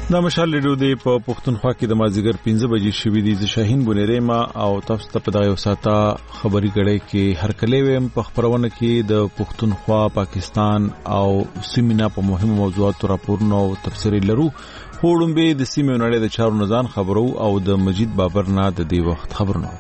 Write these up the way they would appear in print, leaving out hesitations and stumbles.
دا مشال ریډیو دی په پښتونخوا کې د مازیګر 15 بجې شوې دي. ز شاهین بونیری ما او تاسو ته په دغه وساته خبري غړې کې هر کله ویم په خبرونه کې د پښتونخوا پاکستان او سیمه په مهمو موضوعاتو راپورونه او تفسیري لرو. هوډم به د سیمه نړۍ د چارو نزان خبرو او د مجید بابر نه د دې وخت خبرونه.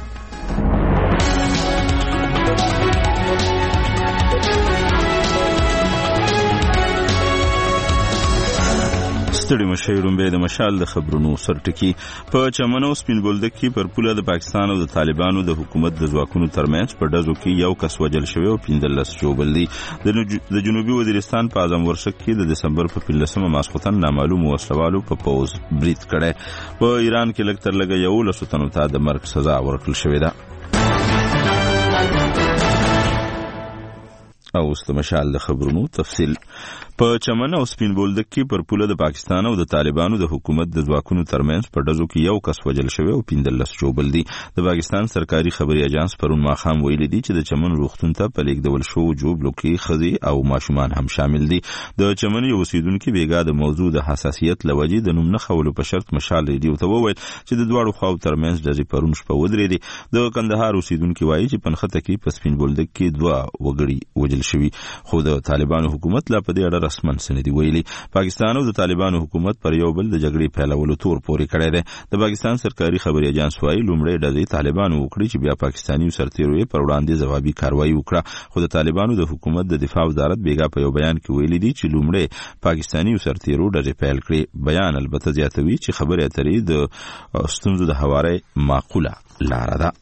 ستړي مشایروم به د مشال د خبرونو سرټکی په چمن او سپین بولدک کې پر پوله د پاکستان او د طالبانو د حکومت د ځواکونو ترمنځ په ډزو کې یو کس وژل شوی او 15 جوړل دي. د جنوبي وزیرستان په اعظم ورشک کې د دسمبر په 15 ماسختن نامعلوم وسلوالو په پوز برید کړي. په ایران کې لږ تر لږه یو لسو تنو ته د مرګ سزا ورکړل شوې ده. او است مشال د خبرونو تفصیل په چمن او سپین بولدک کې پر پوله د پاکستان او د طالبانو د حکومت د ځواکونو ترمنځ په ډزو کې یو کس وژل شوی او 15 جوړل دي. د پاکستان سرکاري خبري اژانس پرون ماخام ویلي دي چې د چمن روغتون ته په لیکدول شو جوړ کې خزي او ماشومان هم شامل دي. د چمن یو اوسیدونکو بیګا د موضوع د حساسیت لوجې د نوم نه خولو په شرط مشال ریډیو ته وویل چې د دوړو خواو ترمنځ ډزې پرون شپه ودرې دي. د کندهار اوسیدونکو وایي چې پنخته کې په سپین بولدک کې دوه وګړي وژل شوی، خو د طالبانو حکومت لا په دې اړه رسمن سندې ویلي. پاکستان او د طالبانو حکومت پر یو بل د جګړې پیلولو تور پورې کړی دی. د پاکستان سرکاري خبري اژانس وايي لومړی ډزې طالبانو وکړي چې بیا پاکستاني سرتیرو پر وړاندې ځوابي کاروایی وکړه، خو د طالبانو د حکومت د دفاع وزارت بیګا په یو بیان کې ویلي دي چې لومړی پاکستاني سرتیرو ډزې پیل کړې. بیان البته زیاتوي چې خبرې اترې د ستونزو د هواري معقوله لار ده.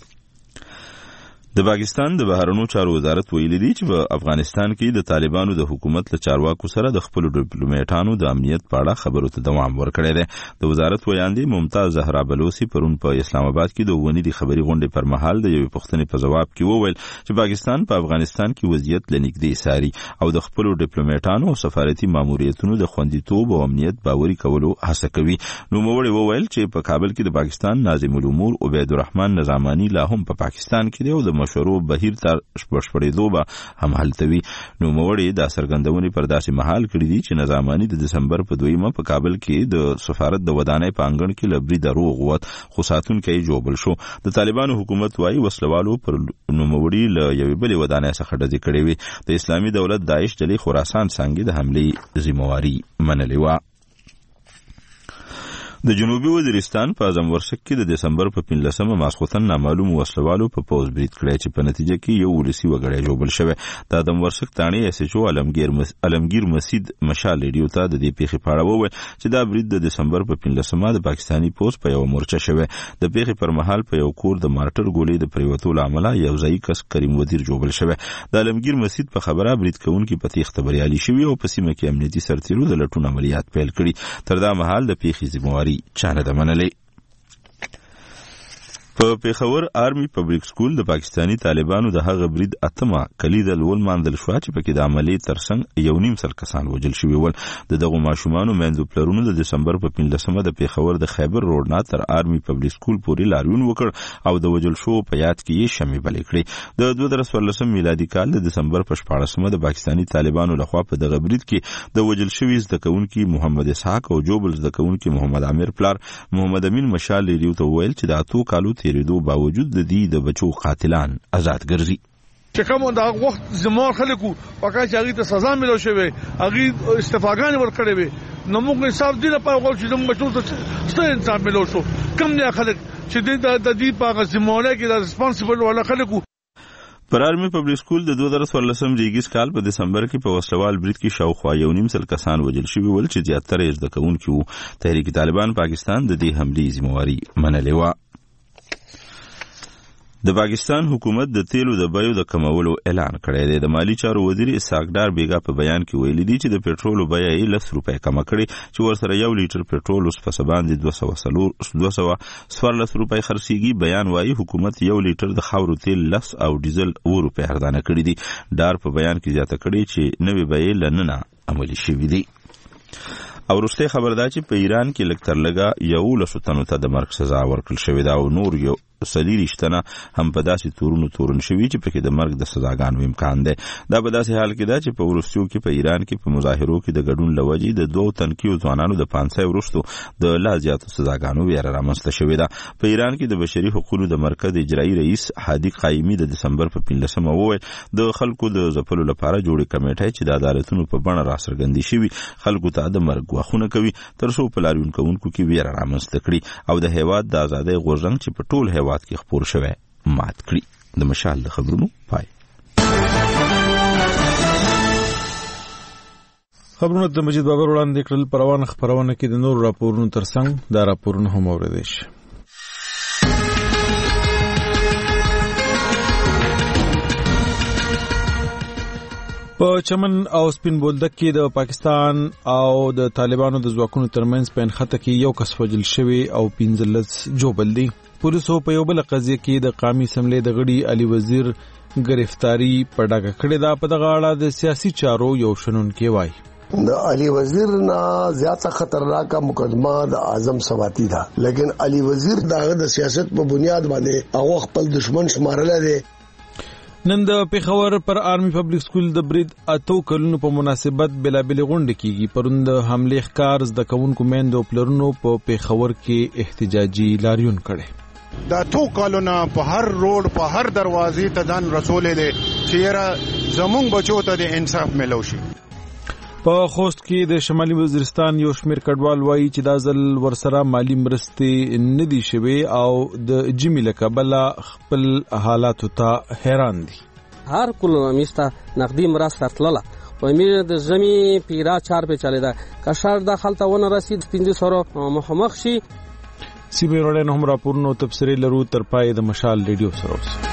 د پاکستان د بهرنیو چارو وزارت ویلي دی چې په افغانستان کې د طالبانو د حکومت له چارواکو سره د خپل ډیپلوماټانو د امنیت په اړه خبرو ته دوام ورکړی دی. د وزارت ویاندې ممتاز زهرا بلوسی پرون په اسلام آباد کې د ونی د خبري غونډې پر مهال د یوې پوښتنې په جواب کې وویل چې پاکستان په افغانستان کې وضعیت لنیږدې ساري او د خپل ډیپلوماټانو او سفارتي ماموریتونو د خوندیتوب او امنیت باوري کولو هڅه کوي. نو موږ وویل چې په کابل کې د پاکستان ناظم الامور عبید الرحمن نظامانی لا هم په پاکستان کې دی او د مشورو بهیر تر شپږړېدو به هم حلتوي. نو موړي د سرګندونې پر داسې محل کړی دي چې نظامانی د دسمبر په 2 په کابل کې د سفارت د ودانۍ په انګړ کې لبري دروغ ووت، خو ساتونکي جوړل شو. د طالبانو حکومت وايي وسلوالو پر نوموړي له یوې بلې ودانۍ څخه ډزې کړې وي. د اسلامي دولت داعش ډلې خراسان څنګه د حملې ذمہواری منلې و. د جنوبي وزیرستان په اعظم ورشک کې د دسمبر په 15 ماسختن نامعلوم وسلوالو په پوز برید کړی چې په نتیجه کې یو ولسی وګړی جوړل شوی. د اعظم ورشک تانی اس ایچ او علمگیر مسجد مشال ریډیو ته د دې پیښې په اړه وویل چې دا برید د دسمبر په 15 د پاکستانی پوز په یو مورچه شوی. د پیښې پر مهال په یو کور د مارټر ګولې د پریوتو لامل یو ځای کس کریم وزیر جوړل شوی. د علمگیر مسجد په خبره برید کوونکي په تیښته بریالي شوی او په سیمه کې امنیتي سرتیرو د لټون عملیات پیل کړي. تر دا مهال د پیښې ذمہواری چانه ده منلې. په پیښور آرمی پبلک سکول د پاکستانی طالبانو د هغه برید اتمه کلید لول ماندل شو چې پکې د عملیات ترڅنګ یو نیم سل کسان وژل شوي ول. دغه ماشومانو مندو پلرونو د دسمبر په 15 د پیښور د خیبر روډ نه تر آرمی پبلک سکول پورې لاریون وکړ او د وژل شو په یاد کې یې شمې بلې کړې. د 2014 میلادي کال د دسمبر په 14 د پاکستانی طالبانو لخوا په دغه برید کې د وژل شوي زدهکونکي محمد اسحاق او جوبل زدهکونکي محمد عامر پلار محمد امین مشال ریډیو ته ویل چې د اتو کالو تیریدو باوجود د دې د بچو قاتلان آزاد ګرځي. چې کوم دا وخت زموږ خلکو پکا چې هغه ته سزا ملو شوی هغه استفاګان ورکړي وي نو موږ حساب دي لپاره غواړو چې زموږ بچو ته څه انصاف ملو شو. کوم نه خلک چې د دې په زموږه کې د ریسپانسیبل ولا خلکو پر آرمی پبلک سکول د 2014 ریګیس کال په دسمبر کې په وسلوال برید کې شاوخوا یو نیم سل کسان وژل شوي ول چې زیاتره یې زدهکونکي وو. تحریک طالبان پاکستان د دې حملې ذمہواری منلې و. د پاکستان حکومت د تیلو د بیو د کمولو اعلان کړی دی. د مالی چارو وزیر اسحاق ډار بیګا په بیان کې ویلي دی چې د پېټرولو بیه یې 10 روپۍ کم کړې چې ورسره 1 لیټر پېټرول اوس په باندې 214 روپۍ خرڅيږي. بیان وايي حکومت 1 لیټر د خاورو تیل 10 او ډیزل 2 روپۍ ارزانه کړی دي. ډار په بیان کې زیاته کړی چې نوې بیې لننه عملي شوې دي. او وروسته خبردار چې په ایران کې لکتر لګا یو لسو تنو ته د مرګ سزا ورکړل شوې ده او نور یو 30 هم په داسې تورن شوي چې پکې د مرګ د سزاګانو امکان دی. دا په داسې حال کې ده چې په وروستیو کې په ایران کې په مظاهرو کې د ګډون لوجې د 2 تنکیو ځوانانو د 500 وروستو د لا زیاتو سزاګانو ویره رامنځته شوې ده. په ایران کې د بشري حقوقو د مرکز اجرایي رئیس هادي قایمي د دسمبر په 15 وویل د خلکو د ځپلو لپاره جوړې کمیټې چې د عدالتونو په بڼه راڅرګندې شوي خلکو ته د مرګ غوښتنه کوي تر څو په لاریون کوونکو کې ویره رامنځته کړي او د هیواد د ازادۍ غورځنګ چې په ټول هیواد کې خپور شوی مات کړي. د مشال د خبرونو پای. خبرونه د مجید بابر وړاندې کړل. پروانه خبرونه کې د نور راپورونو ترڅنګ دا راپورونه هم اوریدل شي. په چمن او سپین بولدک کې د پاکستان او د طالبانو د ځواکونو ترمنځ په انخته کې یو کس وژل شوی او 15 جوبل دي. پولیسو په یو بل قضیه کې د قومي اسمبلی د غړي علي وزیر گرفتاری په ډاګه کړې ده. په دغه اړه د سیاسي چارو یو شنونکي وایي د علي وزیر نه زیاته خطرناک مقدمه د اعظم سواتی ده، لیکن علي وزیر دغه د سیاست په بنیاد باندې هغه خپل دشمن شمارل دي. نن د پیښور پر آرمی پبلک سکول د برید 8 کلونو په مناسبت بلابل غونډه کیږي. پروند حمله ښکار د کونکو مېندو پلرونو په پیښور کې احتجاجي لاریون کړي. دا 2 کلونه په هر روډ په هر دروازې ته ځان رسولې دي چې زمونږ بچو ته د انصاف ملو شي. په خوست کې د شمالي وزیرستان یو شمیر کډوال وایي چې دا ځل ورسره مالی مرستې نه دي شوي او د جمی له کبله خپل حالاتو ته حیران دي. هر کله میسته نقدي مرسته تلله و امیر د زمي پیرا 4 په چلیدا کشر داخل ته ونه رسید 1500 مخمخ شي. سیمه وړاندې هم راپورونو تفسیری لرو تر پای د مشال ریډیو سره اوس.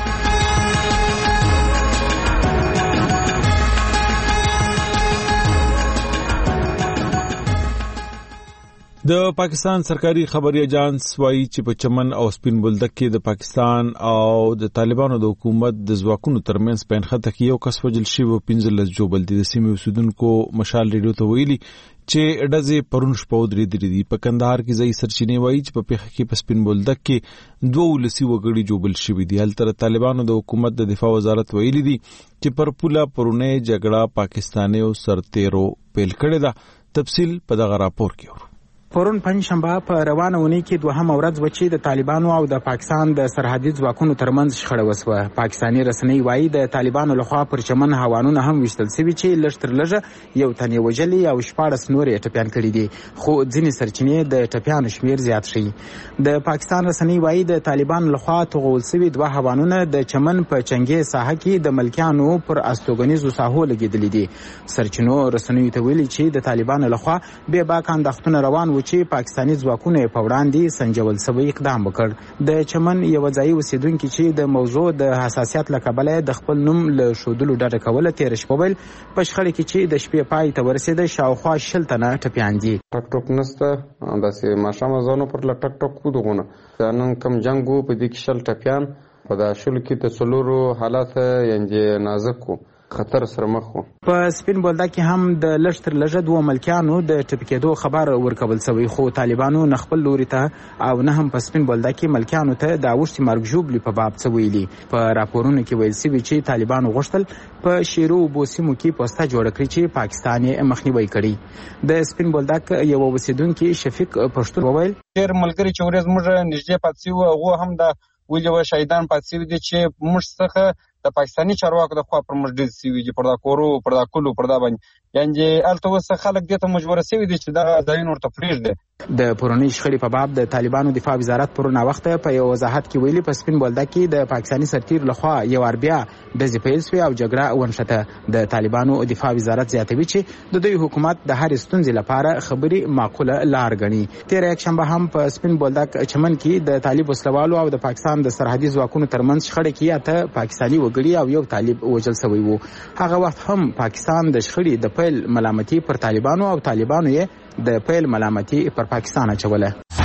د پاکستان سرکاري خبري اجانس وایي چې په چمن او سپین بولدک کې د پاکستان او د طالبانو د حکومت د ځواکونو ترمنځ په انخته کې یو کس وژل شوی او 15 جوبل دي. د سیمې اوسیدونکو مشال ریډیو ته ویلي چې ډزې پرون شپه درې دي. په کندهار کې ځای سرچینې وایي چې په پیښه کې په سپین بولدک کې 12 وګړي جوبل شوی دي. هلته طالبانو د حکومت د دفاع وزارت ویلي دي چې پر پوله پرونه جګړه پاکستانیو سرتیرو پیل کړې ده. تفصیل په دغه راپور کې اورو. پرون پنځشنبه په روانه ونی کې دوهم ورځ و چې د طالبانو او د پاکستان د سرحدي ځواکونو ترمنځ شخړه وسوه. پاکستاني رسنۍ وایي د طالبانو لخوا پر چمن هوانونه هم وشتل شوي چې لږ تر لږه یو تن یې وژلي او 14 نور یې ټپیان کړي دي، خو ځینې سرچینې د ټپیانو شمیر زیات ښیي. د پاکستان رسنۍ وایي د طالبانو لخوا توغول شوي 2 هوانونه د چمن په چنګې ساحه کې د ملکیانو پر استوګنیزو ساحو لګېدلي دي. سرچینو رسنیو ته ویلي چې د طالبانو لخوا بې باکه اندېښنونه روان چې پاکستاني ځواکونه په وړاندې سنجول شوی اقدام وکړ. د چمن یو ځای اوسیدونکي چې د موضوع د حساسیت له کبله د خپل نوم له ښودلو ډډه کوله تېره شپه ویل په شخړه کې چې د شپې پای ته ورسېده شاوخوا 60 تنه ټپیان دي. ټک ټوک نسته داسې ماښامه ځانو پر له ټک ټوک کودغونه نن کم جنګ وو په دې کې 60 ټپیان په دا شل کې د څلورو حالات یعنې نازک وو خطر سره مخ وو. په سپین بولدک کې هم د لږ تر لږه 2 ملکیانو د ټپکېدو خبر ورکول شوی، خو طالبانو نه خپل لوري ته او نه هم په سپین بولدک کې ملکیانو ته د اوښتي مرګ ژوبلې په باب څه ویلي. په راپورونو کې ویل شوي چې طالبانو غوښتل په شیرو بوسیمو کې پوسټه جوړه کړي چې پاکستان یې مخنیوي کړي. د سپین بولدک یو اوسیدونکي شفیق پښتون وویل ډېر ملګري چې ورځ موږ نږدې پاتې شوي هغه هم د ویلي شهیدان پاتې شوي دي چې موږ څخه د پاکستاني چارواکو د خوا پر موږ ډېر شوي دي پر دا کورو پر دا کلو پر دا باندې یعنې هلته اوس خلک دې ته مجبوره شوي دي چې دغه ځایونه ورته پرېږدي. د پرونۍ شخړې په باب د طالبانو دفاع وزارت پرون وخته په یو وضاحت کې ویلي په سپین بولدک کې د پاکستاني سرتیر لخوا یو بیا ډزې پیل شوې او جګړه ونښته. د طالبانو دفاع وزارت زیاتوي چې د دوی حکومت د هر ستونزې لپاره خبري معقوله لار ګڼي. تېره یکشنبه هم په سپین بولدک چمن کې د طالب وسلوالو او د پاکستان د سرحدي ځواکونو ترمنځ شخړه کې اته پاکستاني وګړي او یو طالب وژل شوی وو. هغه وخت هم پاکستان د شخړې د پیل ملامتي پر طالبانو او طالبانو یې د پیل ملامتي پر پاکستان اچوله.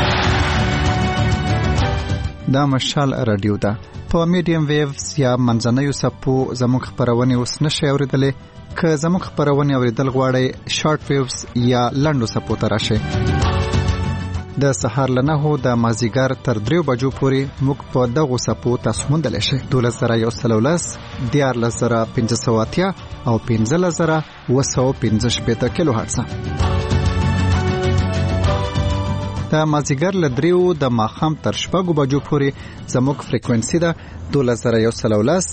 دا مشال رادیو ده په میډیم ویوز یا منځنیو سپو زموږ خبرونه اوس نشي اوریدلې. که زموږ خبرونه اوریدل غواړئ شارټ ویوز یا لنډو سپو ته راشئ. د سهار له 9 د مازیګر تر 3 بجو پورې موږ په دغو څپو تاسو موندلی شئ. 12110 14580 او 15715 کیلو هرتز. د مازیګر له 3 د ماښام تر 6 بجو پورې زموږ فریکوئنسي ده 12110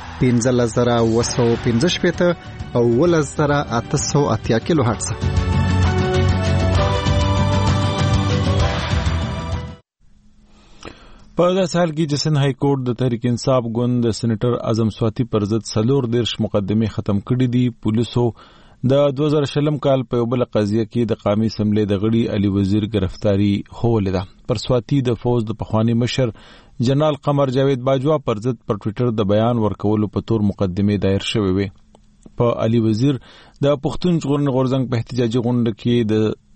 15715 او 11880 کیلو هرتز. په داسې حال کې چې سند های کورټ د تحریک انصاف ګوند د سېنیټر اعظم سواتی پر ضد 14 مقدمې ختم کړې دي. پولیسو د 2020 کال په یو بل قضیه کې د قومي اسمبلی د غړي علي وزیر گرفتاری هولې ده. پر سواتی د فوج د پخوانی مشر جنرال قمر جاوید باجوا پر ضد پر ټوئیټر د بیان ورکولو په تور مقدمې دایر شوې وې. په علي وزیر د پښتون غورځنګ په احتجاجي غونډه کې د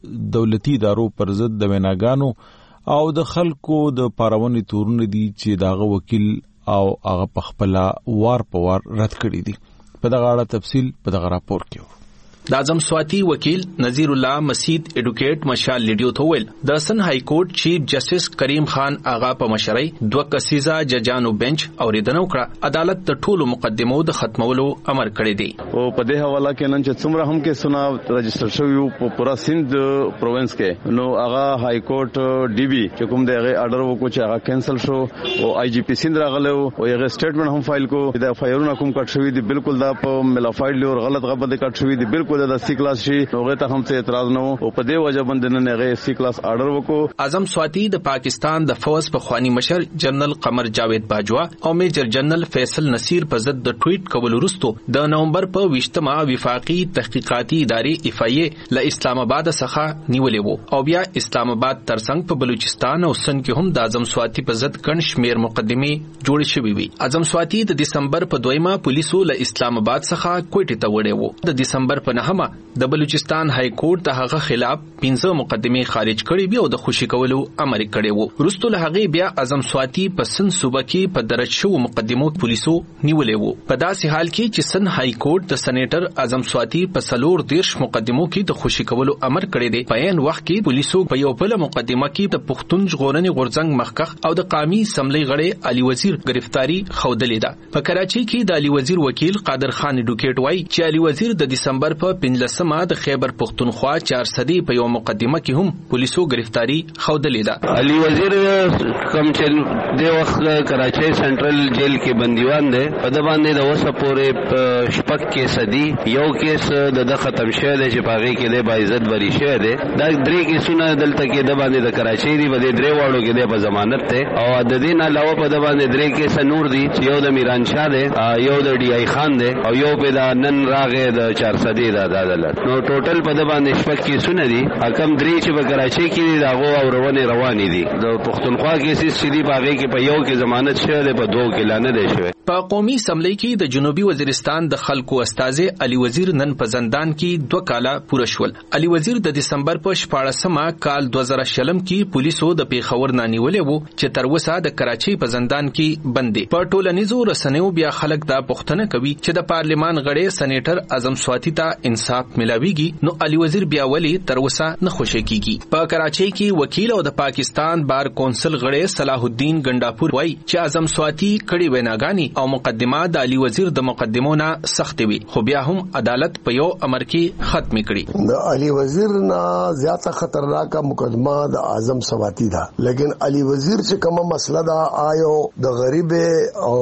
دولتي ادارو پر ضد د ویناګانو او د خلکو د پارونې تورونه دي چې داغه وکیل او هغه پخپلا وار په وار رد کړی دي. په دغه اړه تفصیل په دغه راپور کې د اعظم سواتی وکیل نذیر الله مسید ایډوکیټ مشال لیډیو ته ویل د سن های کورټ چیف جسټس کریم خان آغا په مشرۍ 2 کسیزه ججانو بنچ اوریدنه وکړه. عدالت د ټولو مقدمو د ختمولو امر کړی دی. او په دې حواله کې نن چې څومره هم کې سنا رجسٹر شوی په پورا سند پروینس کې نو آغا های کورټ ډي بي چې کوم دغه آرډر وکړ چې هغه کینسل شو او آی جی پی سند راغله او هغه سټیټمنټ هم فایل کو د فایرونه کوم کټ شوی دی بالکل دا په ملافایډ لور غلط غبه د کټ شوی دی بالکل د سی کلاس شي هغه ته هم څه اعتراض نه وو او په دې وجه باندې نه هغه سی کلاس آرډر وکړو. اعظم سواتی د پاکستان د فوج په خوانی مشر جنرال قمر جاوید باجوا او میجر جنرال فیصل نصیر په ضد د ټویټ کول وروسته د نومبر په 20مه وفاقي تحقیقاتي ادارې اف ای له اسلام آباد څخه نیولې وو او بیا اسلام آباد ترڅنګ په بلوچستان او سند کې هم د اعظم سواتی په ضد ګڼ شمیر مقدمې جوړ شوې وي. اعظم سواتی د دسمبر په 2مه پولیسو له اسلام آباد څخه کوټې ته وړې وو. د دسمبر په 9مه د بلوچستان های کورټ د هغه خلاف 15 مقدمې خارج کړې وي او د خوشي کولو امر کړی وو. وروسته له هغه بیا اعظم سواتی په سند صوبه کې په درج شو مقدمو پولیسو نیولې وو. په داسې حال کې چې سند های کورټ د سېنیټر اعظم سواتی په 14 مقدمو کې د خوشي کولو امر کړی دی. په عین وخت کې پولیسو په یو بل مقدمه کې د پښتون ژغورنې غورځنګ مخکخ او د قومي اسمبلی غړي علي وزیر گرفتاری خودلې ده. په کراچۍ کې د علي وزیر وکیل قادر خان ایډوکیټ وایي چې علي وزیر د دسمبر په 15مه د خیبر پختونخوا 400 په یو مقدمه کې هم پولیسو گرفتاری خودلې ده. علي وزیر کوم چې د وخت کراچۍ سنټرل جیل کې بندیوان دی په د باندې د وسه پورې شپږ کیس دي. یو کیس د ختم شوی دی چې پاغي کې د باعزت بری شوی دی. دا درې کیسونه دلته کې د باندې د کراچۍ دی بده درې واړو کې د په ضمانت ته او د دې نه علاوه په د باندې درې کیس نور دي چې یو د میران شاه دی یو د ډي آی خان دی او یو په د نن راغې د 400 دی دا عدالت نو ټوټل په د باندې شپږ کیسونه دي. حکم درې چې په کراچۍ کې دي داغه او روانې دي. د پښتونخوا کیسې چې دی باغې کې په یو کې ضمانت شوی دی په دوه کې لانه دی شوی. په قومي اسمبلی کې د جنوبي وزیرستان د خلکو استازي علي وزیر نن په زندان کې 2 کاله پوره شول. علي وزیر د دسمبر په 14مه کال 2020 کې پولیسو د پیښور نه نیولې وو چې تر اوسه د کراچۍ په زندان کې بند دي. په ټولنیزو رسنیو بیا خلک دا پوښتنه کوي چې د پارلیمان غړي سېنیټر اعظم سواتی ته انصاف ملاويږي نو علي وزیر بیا ولی تر اوسه نه خوشی کیږي. په کراچۍ کې وکیل او د پاکستان بار کونسل غړي صلاح الدین ګنداپور وایي چې اعظم سواتی کړي ویناګانی او مقدمه د علي وزیر د مقدمونو سخت وي خو بیا هم عدالت په یو امر کې ختم کړي. د علي وزیر نه زیاته خطرناک مقدمه د اعظم سواتی ده لیکن علي وزیر چې کومه مسله ده آیو د غریب او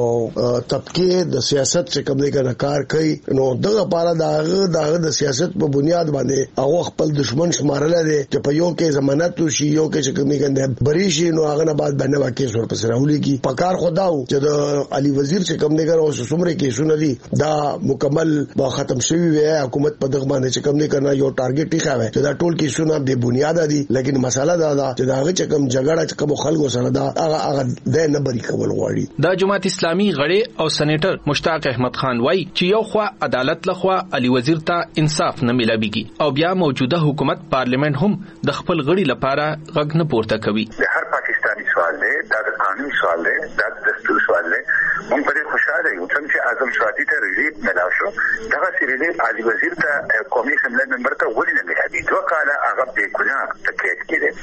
طبقه د سیاست چې کوم نه کار کوي نو دغه لپاره دغه د سیاست په بنیاد باندې هغه خپل دشمن شمارل دي چې په یو کې ضمانت وشي یو کې چې کوم نه بری شي نو هغه نه بعد باندې واقع سور پس راولي کی پکار خداو چې د علي وزیر چې کوم نه او څومره کې شونه دي دا مکمل با ختم شوی وي. حکومت په دغه باندې چې کوم نه کنه یو ټارګټ ټیکاوي چې دا ټول کې شونه به بنیاد دي لیکن مسله دا ده چې دا چې کوم جګړه چې کوم خلکو سره دا هغه د نه بری کول غواړي. د جماعت اسلامي غړي او سېنیټر مشتاق احمد خان وایي چې یو خوا عدالت لخوا علي وزیر ته انصاف نه ملابيږي او بیا موجوده حکومت پارلیمنت هم د خپل غړي لپاره غږ نه پورته کوي. هر پاکستانی سوال دی دا د قانون سوال دی دا د دستور سوال دی. مونږ په خوشاله یو چې اعظم سواتی ته ریلیف ملاو شو دغه ریلیف علي وزیر ته قومي اسمبلی ممبر ته ولې نه ملابي 2 کاله هغه به ګناه تکلیف کړي او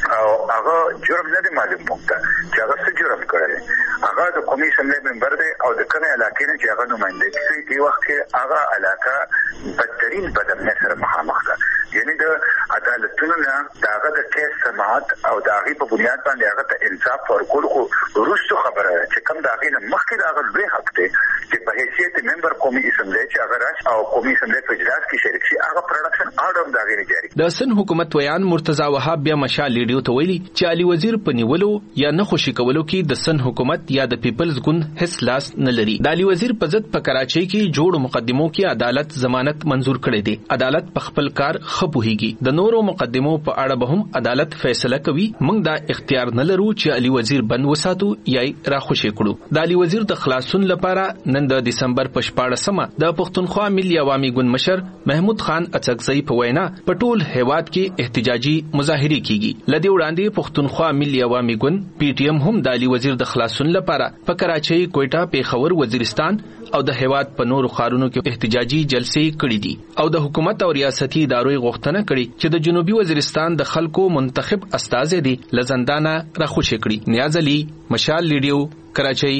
هغه جرم نه دی معلوم مونږ چې هغه څه جرم کړی. هغه د قومي اسمبلی ممبر دی او د کومه علاقې نه چې هغه نمائندګي کوي دی وخت کې هغه علاقه بدترین بدامنۍ سره مخامخ ده. یعنی د عدالتونو نه داغه د کیس سماعت او داغي په بنیاد باندې هغه ته انصاف ورکول خو وروسته خبره چې کوم داغي نه مخکې داغه لوی حق دی چې په حیثیت ممبر قومي اسمبلی چې هغه راش او قومي اسمبلی په اجلاس کې شریک شي هغه پروډکشن آرډر داغي نه جاری. د سن حکومت ویان مرتضی وهاب بیا مشال لیډیو ته ویلي چې علي وزیر په نیولو یا نه خوشي کولو کې د سن حکومت یا د پیپلز ګوند هیڅ لاس نه لري. د علي وزیر په ضد په کراچۍ کې جوړ مقدمو کې عدالت ضمانت منزور کړی دی. عدالت په خپل کار خپوهيږي. د نورو مقدمو په اړه به هم عدالت فیصله کوي. موږ دا اختیار نه لرو چې علي وزیر بند وساتو یا را خوشي کړو. د علي وزیر د خلاصون لپاره نن د دسمبر په 14مه د پښتونخوا ملي عوامي ګوند مشر محمود خان اڅکزئی په وینا په ټول هیواد کې احتجاجي مظاهره کیږي. لدی وړاندې پښتونخوا ملي عوامي ګوند پی ټی ایم هم د علي وزیر د خلاصون لپاره په کراچۍ، کوټا، پیښور، وزیرستان او د هیواد په نورو ښارونو کې احتجاجي جلسې کړې دي او د حکومت او ریاستي ادارو غوښتنه کړې چې د جنوبي وزیرستان د خلکو منتخب استازي دي لزندانه راخوشي کړي. نیاز علي، مشال لیډیو، کراچۍ.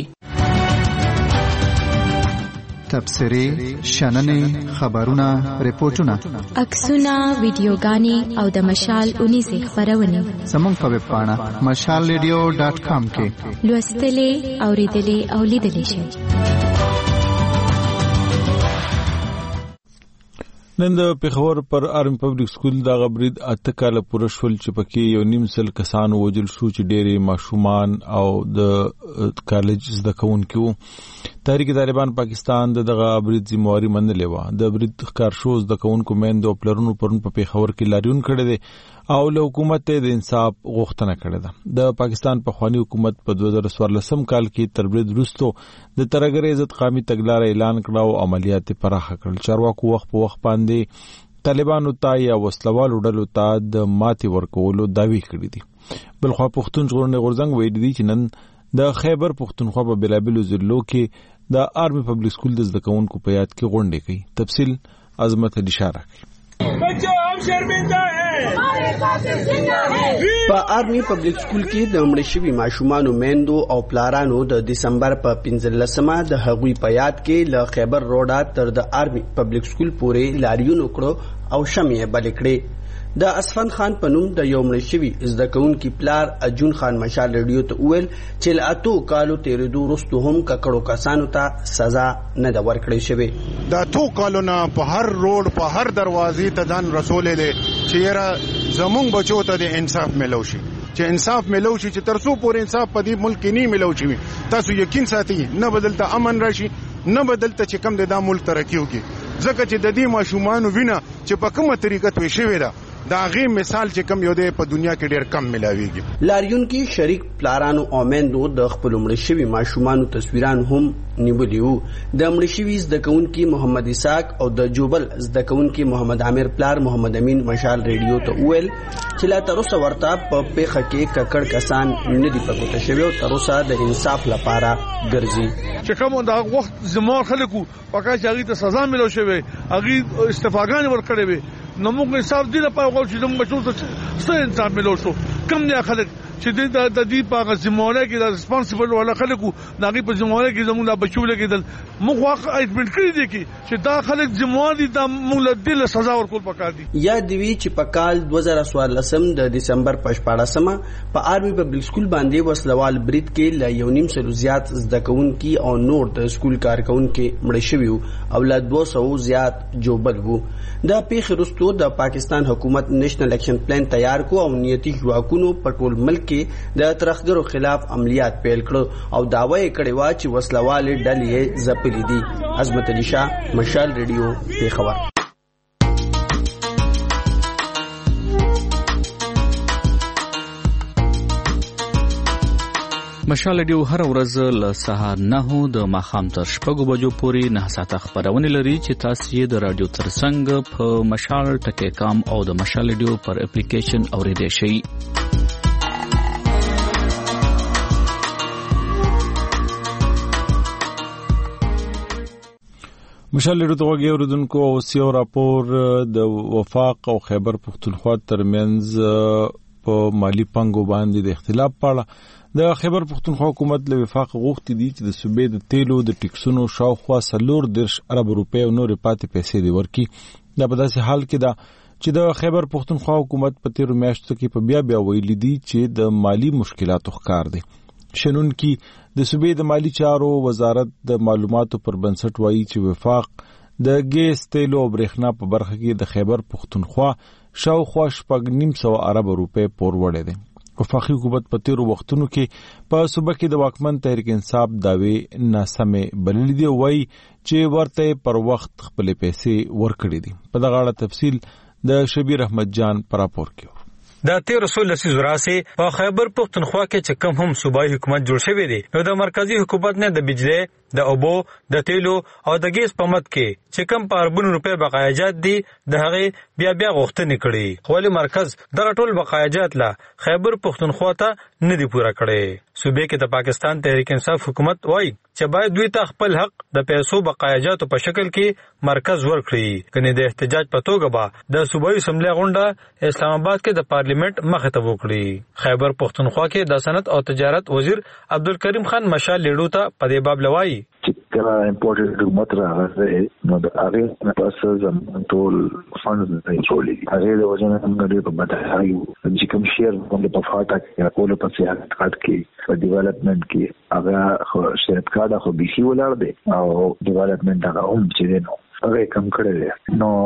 تبصرې، شننې، خبرونه، ریپورتونه، عکسونه، ویډیوګانې او د مشال 19 خبرونه زموږ په ویب پاڼه mashalradio.com کې لوستلې، اوریدلې او لیدلې شئ. نن د پیښور پر آرمی پبلک سکول د غبرید اته کال پوره شول چې پکې یو نیم سل کسان وژل شو چې ډېری ماشومان او د کالج زده کوونکي وو. تحریک طالبان پاکستان دغه غبرید ذمہواری منلې و. د غبرید ښکار شو زده کوونکو میندو پلرونو پرون په پیښور کې لاریون کړی دی او له حکومت د انصاف غوښتنه کړې ده. د پاکستان په خواني حکومت په 2014 کال کې تر برید وروسته د ترګر عزت قومي تګلارې اعلان کړه او عملیات پراخ کړل. چارواکو وخت په وخت باندې طالبانو ته یا وسلوالو ډلو ته د ماتي ورکولو دعوی کړې دي. بلخوا پښتون ژغورنې غورځنګ ویلي دي چې نن د خیبر پښتونخوا په بلابلو ضلعو کې د آرمی پبلک سکول د زده کوونکو په یاد کې غونډې کوي. تفصیل عظمت علي شاه راکړي. په آرمی پبلک سکول کې د مړ شوي ماشومانو میندو او پلارانو د دسمبر په 15مه د هغوی په یاد کې له خیبر روډه تر د آرمی پبلک سکول پورې لاریون وکړو او شمع بل کړې. د اسفند خان په نوم د یو مړ شوي زده کوونکي پلار اجون خان مشال ریډیو ته وویل چې له 8 کالو تیرېدو وروسته هم ککړو کسانو ته سزا نه ده ورکړې شوې. د 8 کالو نه په هر روډ په هر دروازې ته ځان رسولې دی چې یاره زمونږ بچو ته د انصاف ملو شي، چې انصاف ملو شي، چې تر څو پورې انصاف په دې ملک کې نه ملو شي تاسو یقین ساتئ نه بدلته امن راشي، نه بدلته چې کم د ملک ترقی وکړي. ځکه چې د دې ماشومانو وینه چې په کومه طریقه توی شوې ده دا غي مثال چې کم یو دی په دنیا کې ډیر کم ملاويږي. لاریون کې شریک پلارانو او میندو د خپل مړ شوي ماشومانو تصویران هم نیولي وو. د مړ شوي زده کوونکي محمد اسحاق او د جوبل زده کوونکي محمد عامر پلار محمد امین مشال ریډیو ته وویل چې لا تر اوسه ورته په پیښه کې ککړ کسان نه دي پکوته شوی او تر اوسه د انصاف لپاره ګرځي. چې کوم دا وخت زموږ خلکو پکا چې هغه ته سزا ملو شوی، هغه استفاګان ورکړي وي، نو موږ انصاف دي لپاره غواړو چې موږ بچو ته څه انصاف ملو شو. کم نه خلک چې د دې په ځمونه کې د ریسپانسیبل ولا خلکو دغه په ځمونه کې زموږ د بچو لګیدل موږ واقع ایډمنټ کړی دي چې دا خلک ځمواري د موږ له دل سزا ورکول پکار دي. یا دوی چې په کال 2014 د دسمبر په 14مه په آرمی پبلک سکول باندې وسلوال برید کې ل یو نیم سلو زیات زده کوونکي او نور د سکول کارکونکو مړ شوي او ل 200 زیات جوبل وو. دا پیښه وروسته د پاکستان حکومت نېشنل اکشن پلان تیار کو او نیتی ځواکونو په ټول ملک کې د ترخګرو خلاف عملیات پیل کړو او داوا یې کړې و چې وسلوال ډلې ځپلې دي. عظمت علي شاه، مشال ریډیو، پیښور. مشال ریډیو هر ورځ له سهار 9 د ماښام تر 6 بجو پورې 9 ساعته خبرونه لري چې تاسو یې د رادیو ترڅنګ په مشال ټکی کام او د مشال ریډیو پر اپلیکیشن اوریدئ شئ. مشال ریډیو ته وګورئ اوردونکو او سیو راپور د وفاق او خیبر پښتونخوا ترمنځ په مالی پنګو باندې د اختلاف پاړه د خیبر پختونخوا حکومت له وفاق غوښتي دي چې د صوبې د تیلو د ټیکسونو شاوخوا 40 ارب روپۍ او نور پاتې پیسې دی ورکی. دا په داسې حال کې ده چې د خیبر پختونخوا حکومت په تیرو میاشتو کې په بیا ویلي دي چې د مالی مشکلاتو ښکار دي. شنن کې د صوبې د مالی چارو وزارت د معلوماتو پر بنسټ وایي چې وفاق د ګیس تیلو او برېښنا په برخه کې د خیبر پختونخوا شاوخوا 900 ارب روپۍ پور وړي دي. وفاقي حکومت په تیرو وختونو کې په صوبه کې د واکمن تحریک انصاف داوی ناسمه بللې دي وایي چې ورته پر وخت خپل پیسې ورکړي دي. په دغه اړه تفصیل د شبیر احمد جان پر راپور کې د 1300 لسیز وراسه په خیبر پختونخوا کې چې کوم هم صوبایي حکومت جوړ شوی دی نو د مرکزی حکومت نه د بجلی د اوبو د تیلو او د ګیس په مد کې چې کوم په اربونو روپۍ بقایاجات دي د هغه بیا غوښتنې کړي خو له مرکز دغه ټول بقایاجات لا خیبر پختونخوا ته نه دی پوره کړي. صوبې کې د پاکستان تحریک انصاف حکومت وایي چې باید دوی ته خپل حق د پیسو بقایاجاتو په شکل کې مرکز ورکړي کني د احتجاج په توګه به د صوبایي اسمبلی غونډه اسلام آباد کې د پارلیمنت مخه ته وکړي. خیبر پختونخوا کې د صنعت او تجارت وزیر عبدالکریم خان مشال لیډو ته په دې باب لوایي چې کله امپورټډ حکومت راغی نو د هغه په اساس زموږ ټول فاندز نه جوړېږي. هغه د وجنه څنګه په بدایو چې کوم شیر په فاټا کې کول په سیاحت کارت کې په ډیولپمنٹ کې هغه شرکت کارت خو بي سي ولر دی او ډیولپمنٹ هغه هم چې نو هغه کم کړی دی. نو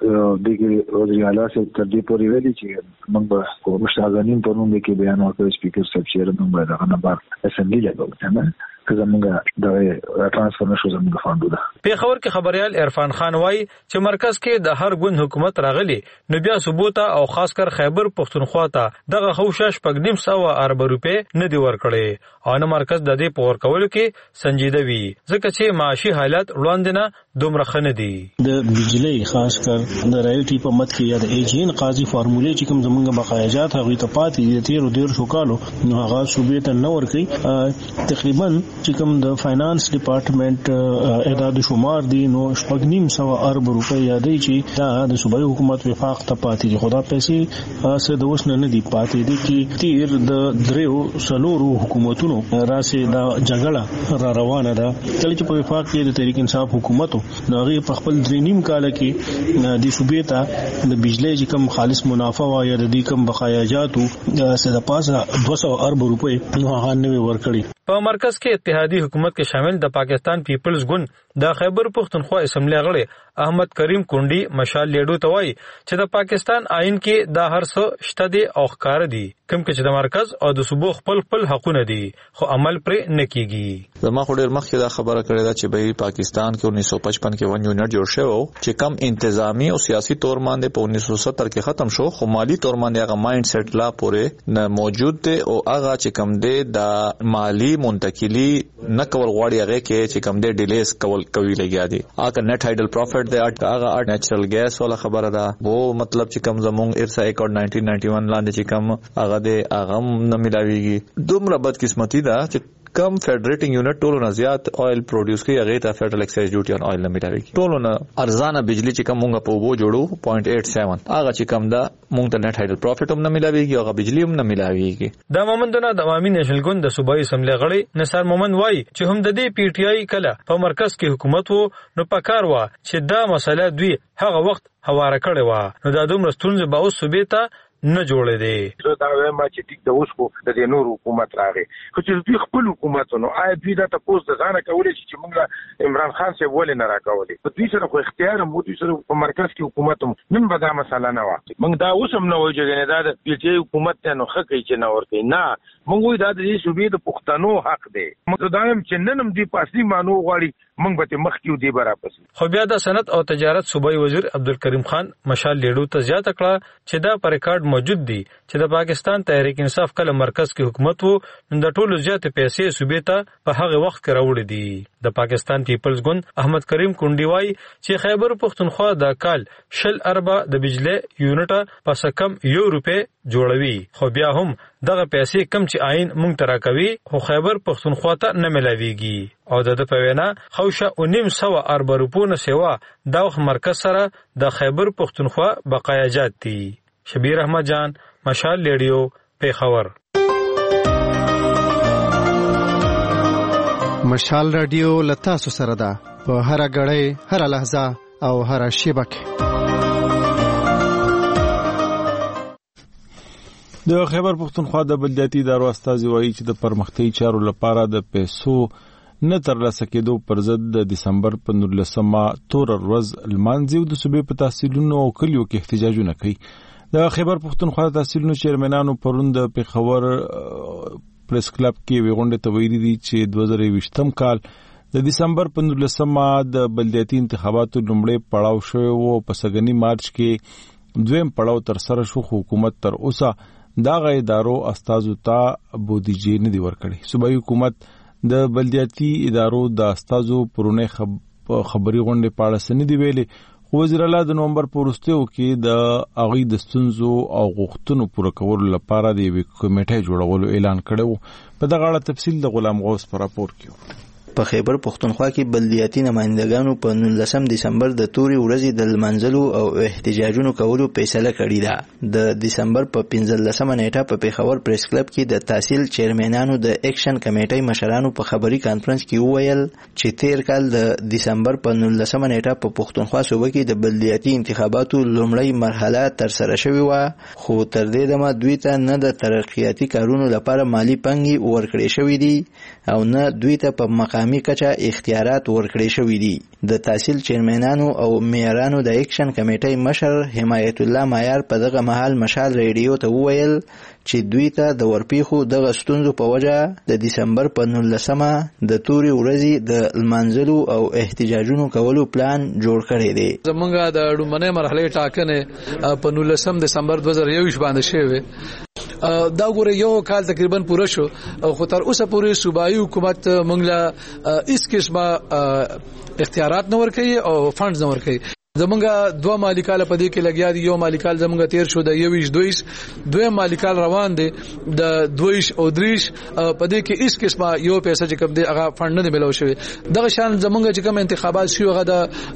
دغه وزیر اعلی سے تر دې پورې ویلي چې موږ په مشاغنین په نوم کې بیان ورکړ سپیکر صاحب چې موږ دغه نه بار اسمبلی لګو نه که زمونږ د ترانسفر نشو زمونږ فاندو ده. پیښور کې خبريال عرفان خان وایي چې مرکز کې د هر ګوند حکومت راغلي نو بیا ثبوت او خاص کر خیبر پختونخوا ته دغه خوشش پګنیم 100 ارب روپۍ نه دی ورکړي او نه مرکز د دې پور کول کې سنجیده وي ځکه چې معاشي حالت وړاندې نه دومره خنه دي. د بجلی خاص کر د رایټي په مت کې یا د ایجین قاضي فارمولې چې کوم زمونږ بقایاجات هغه ته پاتې دي 13 شو کالو نو هغه صوبې ته نه ورکړي. تقریبا چې کوم د فاینانس ډپارټمنٹ اعداد شمار دي نو 900 ارب روپۍ یادې چې دا د صوبایي حکومت وفاق ته پاتې دي. خدا پیسې اسه د اوس نه دي پاتې دي چې تیر د دریو سلورو حکومتونو راسه دا جګړه را روانه ده. کله چې په وفاق کې د تحریک انصاف حکومت نو هغه په خپل درینیم کال کې د صوبې ته د بجلی چې کوم خالص منافع وا یا د دې کوم بقایاجاتو سره پاسه 200 ارب روپۍ نو هغه نه ورکړي. په مرکز کې اتحادی حکومت کې شامل د پاکستان پیپلز ګوند د خیبر پختونخوا اسمبلی غړي احمد کریم کونډي مشال لیډو ته وایي چې د پاکستان آئین کې دا هر څه شته دي او ښکار دي کوم چې د مرکز او د صوبو خپل حقونه دي خو عمل پر نه کیږي. زما خو ډیر مخکې دا خبره کړې ده چې به پاکستان کې 1955 کې ون یونټ جوړ شو چې کم انتظامی او سیاسي تور باندې په 1970 کې ختم شو خو مالی تور باندې هغه مایند سیټ لا پورې نه موجود دی او هغه چې کم دی د مالی منتقلی نه کول غواړي هغه کې چې کم دی ډیلیز کوي لګیا دي. هغه نت هایډل پروفټ دی هغه نیچرل ګیس ولا خبره ده وو مطلب چې کم زمونږ ارسا اکورډ 1991 لاندې چې کم هغه دی هغه نه ملاويږي. دومره بد قسمتي ده چې کم فیډریټینګ یونټ ټولو نه زیات آیل پروډوس کوي هغه ته فیډرل ایکسایز ډیوټي اون آیل نه ملاويږي. ټولو نه ارزانه بجلی چې کم مونږ په وبو جوړو 0.87 هغه چې کم ده مونږ ته نت هایډل پروفټ هم نه ملاويږي هغه بجلی هم نه ملاويږي. د مومندونه د عوامي نېشنل ګوند د صوبایي اسمبلی غړي نثار مومند وایي چې هم د دې پی ټی آی کله په مرکز کې حکومت وو نو پکار و چې دا مسله دوی هغه وخت هواره کړې و نو دا دومره ستونزې به اوس صوبې ته نه جوړې دي. زه دا وایم چې ټیک د اوس کو د نور حکومت راغی خو چې دوی خپل حکومت نو آیا دوی دا تاسو د ځانه کولای شي چې موږ عمران خان سے ولې نه راکولې په دوی سره خو اختیار مو دوی سره په مرکز کې حکومت نن به دا مسله نه و موږ دا اوس هم نه وایو چې دا د پی ټی آی حکومت ته نو خکې چې نه ورته نه موږ وایو دا د صوبې د پښتنو حق دی. موږ دا هم چې نن هم دی پاسي مانو غواړي موږ به مخ کیو دی برابر. خو بیا د صنعت او تجارت صوبایي وزیر عبدالکریم خان مشال لیډو ته زیاته کړه چې دا پر ریکارډ موجود دی چې د پاکستان تحریک انصاف کله مرکز کې حکومت وو د ټولو زیات پیسې صوبې ته په هغه وخت کې راوړي دي. د پاکستان پیپلز ګوند احمد کریم کونډي وایي چې خیبر پختونخوا د کال 10 اربه د بجلی یونټ پس کم 1 روپۍ جوړوي خو بیا هم دغه پیسې کم چې آئین مونږ ته راکوي خو خیبر پختونخوا ته نه ملاويږي او د په وینا خوشه 900 ارب روپونه سیوا د مرکز سره د خیبر پختونخوا بقایاجات دي. شبیر احمد جان مشال ریډیو پیښور. مشال رادیو لتاسو سره ده په هر غړې هر لحظه او هر شیبه کې. د خیبر پښتونخوا د بلدیاتي ادارو استازي وایي چې د پرمختګي چارو لپاره د پیسو نه ترلاسه کېدو پر ضد د دسمبر په 19مه تور ورځ لمانځي او د صوبې په تحصیلونو او کلیو کې احتجاجونه کوي. د خیبر پښتونخوا د تحصیلونو چیرمنانو پرون د پیښور پریس کلب کې ویغونډه ته ویلي دي چې 2020م کال د دسمبر په 19مه د بلدیاتي انتخاباتو لومړی پړاو شوی او په سګنی مارچ کې دویم پړاو تر سره شو. حکومت تر اوسه دغه ادارو استازو ته بودیجه نه دی ورکړي. صوبایي حکومت د بلدیاتي ادارو د استازو پرونه خبري غونډه پاړه سن دی ویلي. وزیر اعلی د نومبر په وروستیو کې د اغي د ستونزو او غوښتنو پوره کولو لپاره د یو کمیټې جوړولو اعلان کړو. په دغه اړه تفصیل د غلام غوث پر راپور کې. په خیبر پښتونخوا کې بلدیاتي نمائندګانو په 19 دسمبر د توري ورځې د لمانځلو او احتجاجونو کولو فیصله کړې ده. د دسمبر په 15مه نیټه په پیښور پریس کلب کې د تحصیل چیرمنانو د اکشن کمیټې مشرانو په خبري کانفرنس کې وویل چې تیر کال د دسمبر په 19مه نیټه په پښتونخوا صوبه کې د بلدیاتي انتخاباتو لومړی مرحله تر سره شوې و، خو تر دې دمه دوی ته نه د ترقیاتي کارونو لپاره مالی پنګي ورکړې شوې دي او نه دوی ته په مقام کچا اختیارات ورکړې شوې دي. د تحصیل چیرمنانو او میارانو د اکشن کمیټې مشر حمایت الله مایار په دغه مهال مشال ریډیو ته وویل چې دوی ته د ورپیخو دغه ستونزو په وجه د دسمبر په 19مه د توري ورځې د لمانځلو او احتجاجونو کولو پلان جوړ کړی دی. زمونږ د ډومنې مرحله ټاکنې په 19 دسمبر 2021 باندې شوه. دا ګوره یو کال تقریبا پوره شو خو تر اوسه پورې صوبایي حکومت موږ له هیڅ قسمه اختیارات نه ورکوي او فنډز نه ورکوي. زمونږه دوه مالیکاله په دې کې لګیا دي. یو مالیکال زمونږه تیر شو د 22 دویم مالیکال روان دي د 22 او 23 په دې کې هیڅ قسمه یو پیسې چې کوم دی هغه فند نه ملو شوی. دغه شان زمونږه چې کوم انتخابات شو هغه د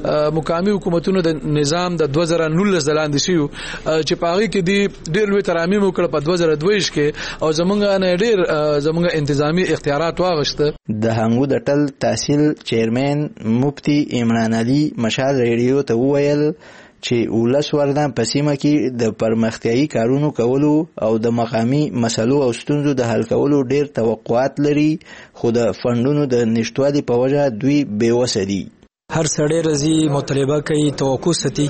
مقامی حکومتونو د نظام د 2019 دلاندې شو چې پاغي کې دی ډېر لوی ترامیم وکړ په 2022 کې او زمونږه نه ډېر زمونږه انتظامی اختیارات واغشته. د هنګو د ټل تحصیل چیرمن مفتی عمران علي مشال ریډیو ته ویل چې ولس وردان په سیمه کې د پرمختیايي کارونو کولو او د مقامی مسلو او ستونزو د حل کولو ډېر توقعات لري، خو د فندونو د نشټوالي په وجه دوی بې وسه دي. هر سړی رضی مطالبه کوي توقع ستي.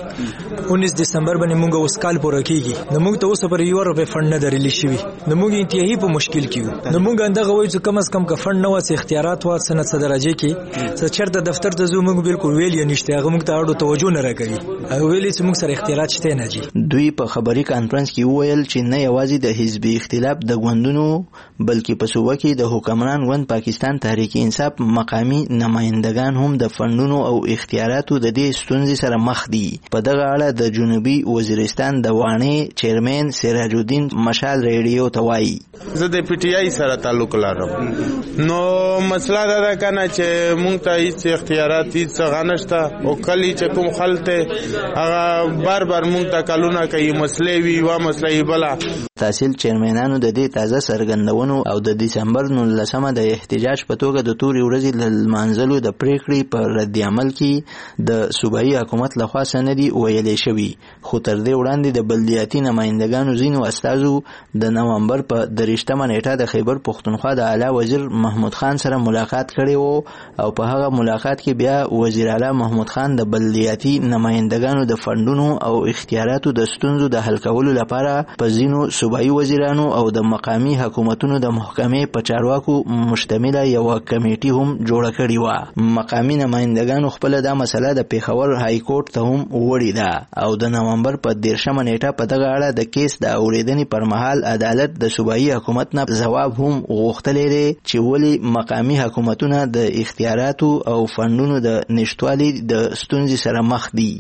19 دسمبر باندې موږ اوس کال پوره کیږي نو موږ ته اوس پر یو روپے فند نه درلی شي نو موږ انتهایی په مشکل کې نو موږ اندغه وایو چې کم از کم که فند نه واسه اختیارات واسه نه درجه کې څه چرته دفتر ته زو موږ بالکل ویل یا نشته هغه موږ ته اړو توجه نه راکوي او ویلې چې موږ سره اختیارات شته نه جي. دوی په خبري کانفرنس کې وویل چې نه یوازې د حزبي اختلاف د غوندونو بلکې په صوبه کې د حکمران غوند پاکستان تحریک انصاف مقامی نمائندگان هم د فندونو او اختیاراتو د دې ستونزې سره مخ دي. په دغه اړه د جنوبي وزیرستان د وانه چیرمن سراج الدین مشال ریډیو ته وایي زه د پی ټی آی سره تعلق لرم نو مسله دا کنه چې مونږ ته هیڅ اختیارات هیڅ غنښت او کلی چې کوم خلته هغه بار مونږ ته کلونه کوي مسلې وی و مسلې بلا. تحصیل چیرمنانو د دې تازه سرګندونو او د دسمبر 19مه د احتجاج په توګه د توري ورځې لمانځلو د پریکړې پر رد عمل کې د صوبایي حکومت لخوا سندي ویلې شوی، خو تر دې وړاندې د بلدیاتي نمائندګانو ځینو استازو د نومبر په 23مه نیټه د خیبر پښتونخوا د اعلی وزیر محمود خان سره ملاقات کړی وو او په هغه ملاقات کې بیا وزیر اعلی محمود خان د بلدیاتي نمائندګانو د فندونو او اختیاراتو د ستونزو د حل کولو لپاره په ځینو صوبایي وزیرانو او د مقامی حکومتونو د محکمې په چارواکو مشتمله یو کمیټه هم جوړه کړې و. مقامی نمائندګانو خپل دا مسله د پیښور های کورټ ته هم وړي ده او د نومبر په 13مه نیټه په دغه اړه د کیس د اوریدنې پر مهال عدالت د صوبایي حکومت نه جواب هم غوښتلی دی چې ولې مقامی حکومتونه د اختیاراتو او فندونو د نشټوالي د ستونزې سره مخ دي.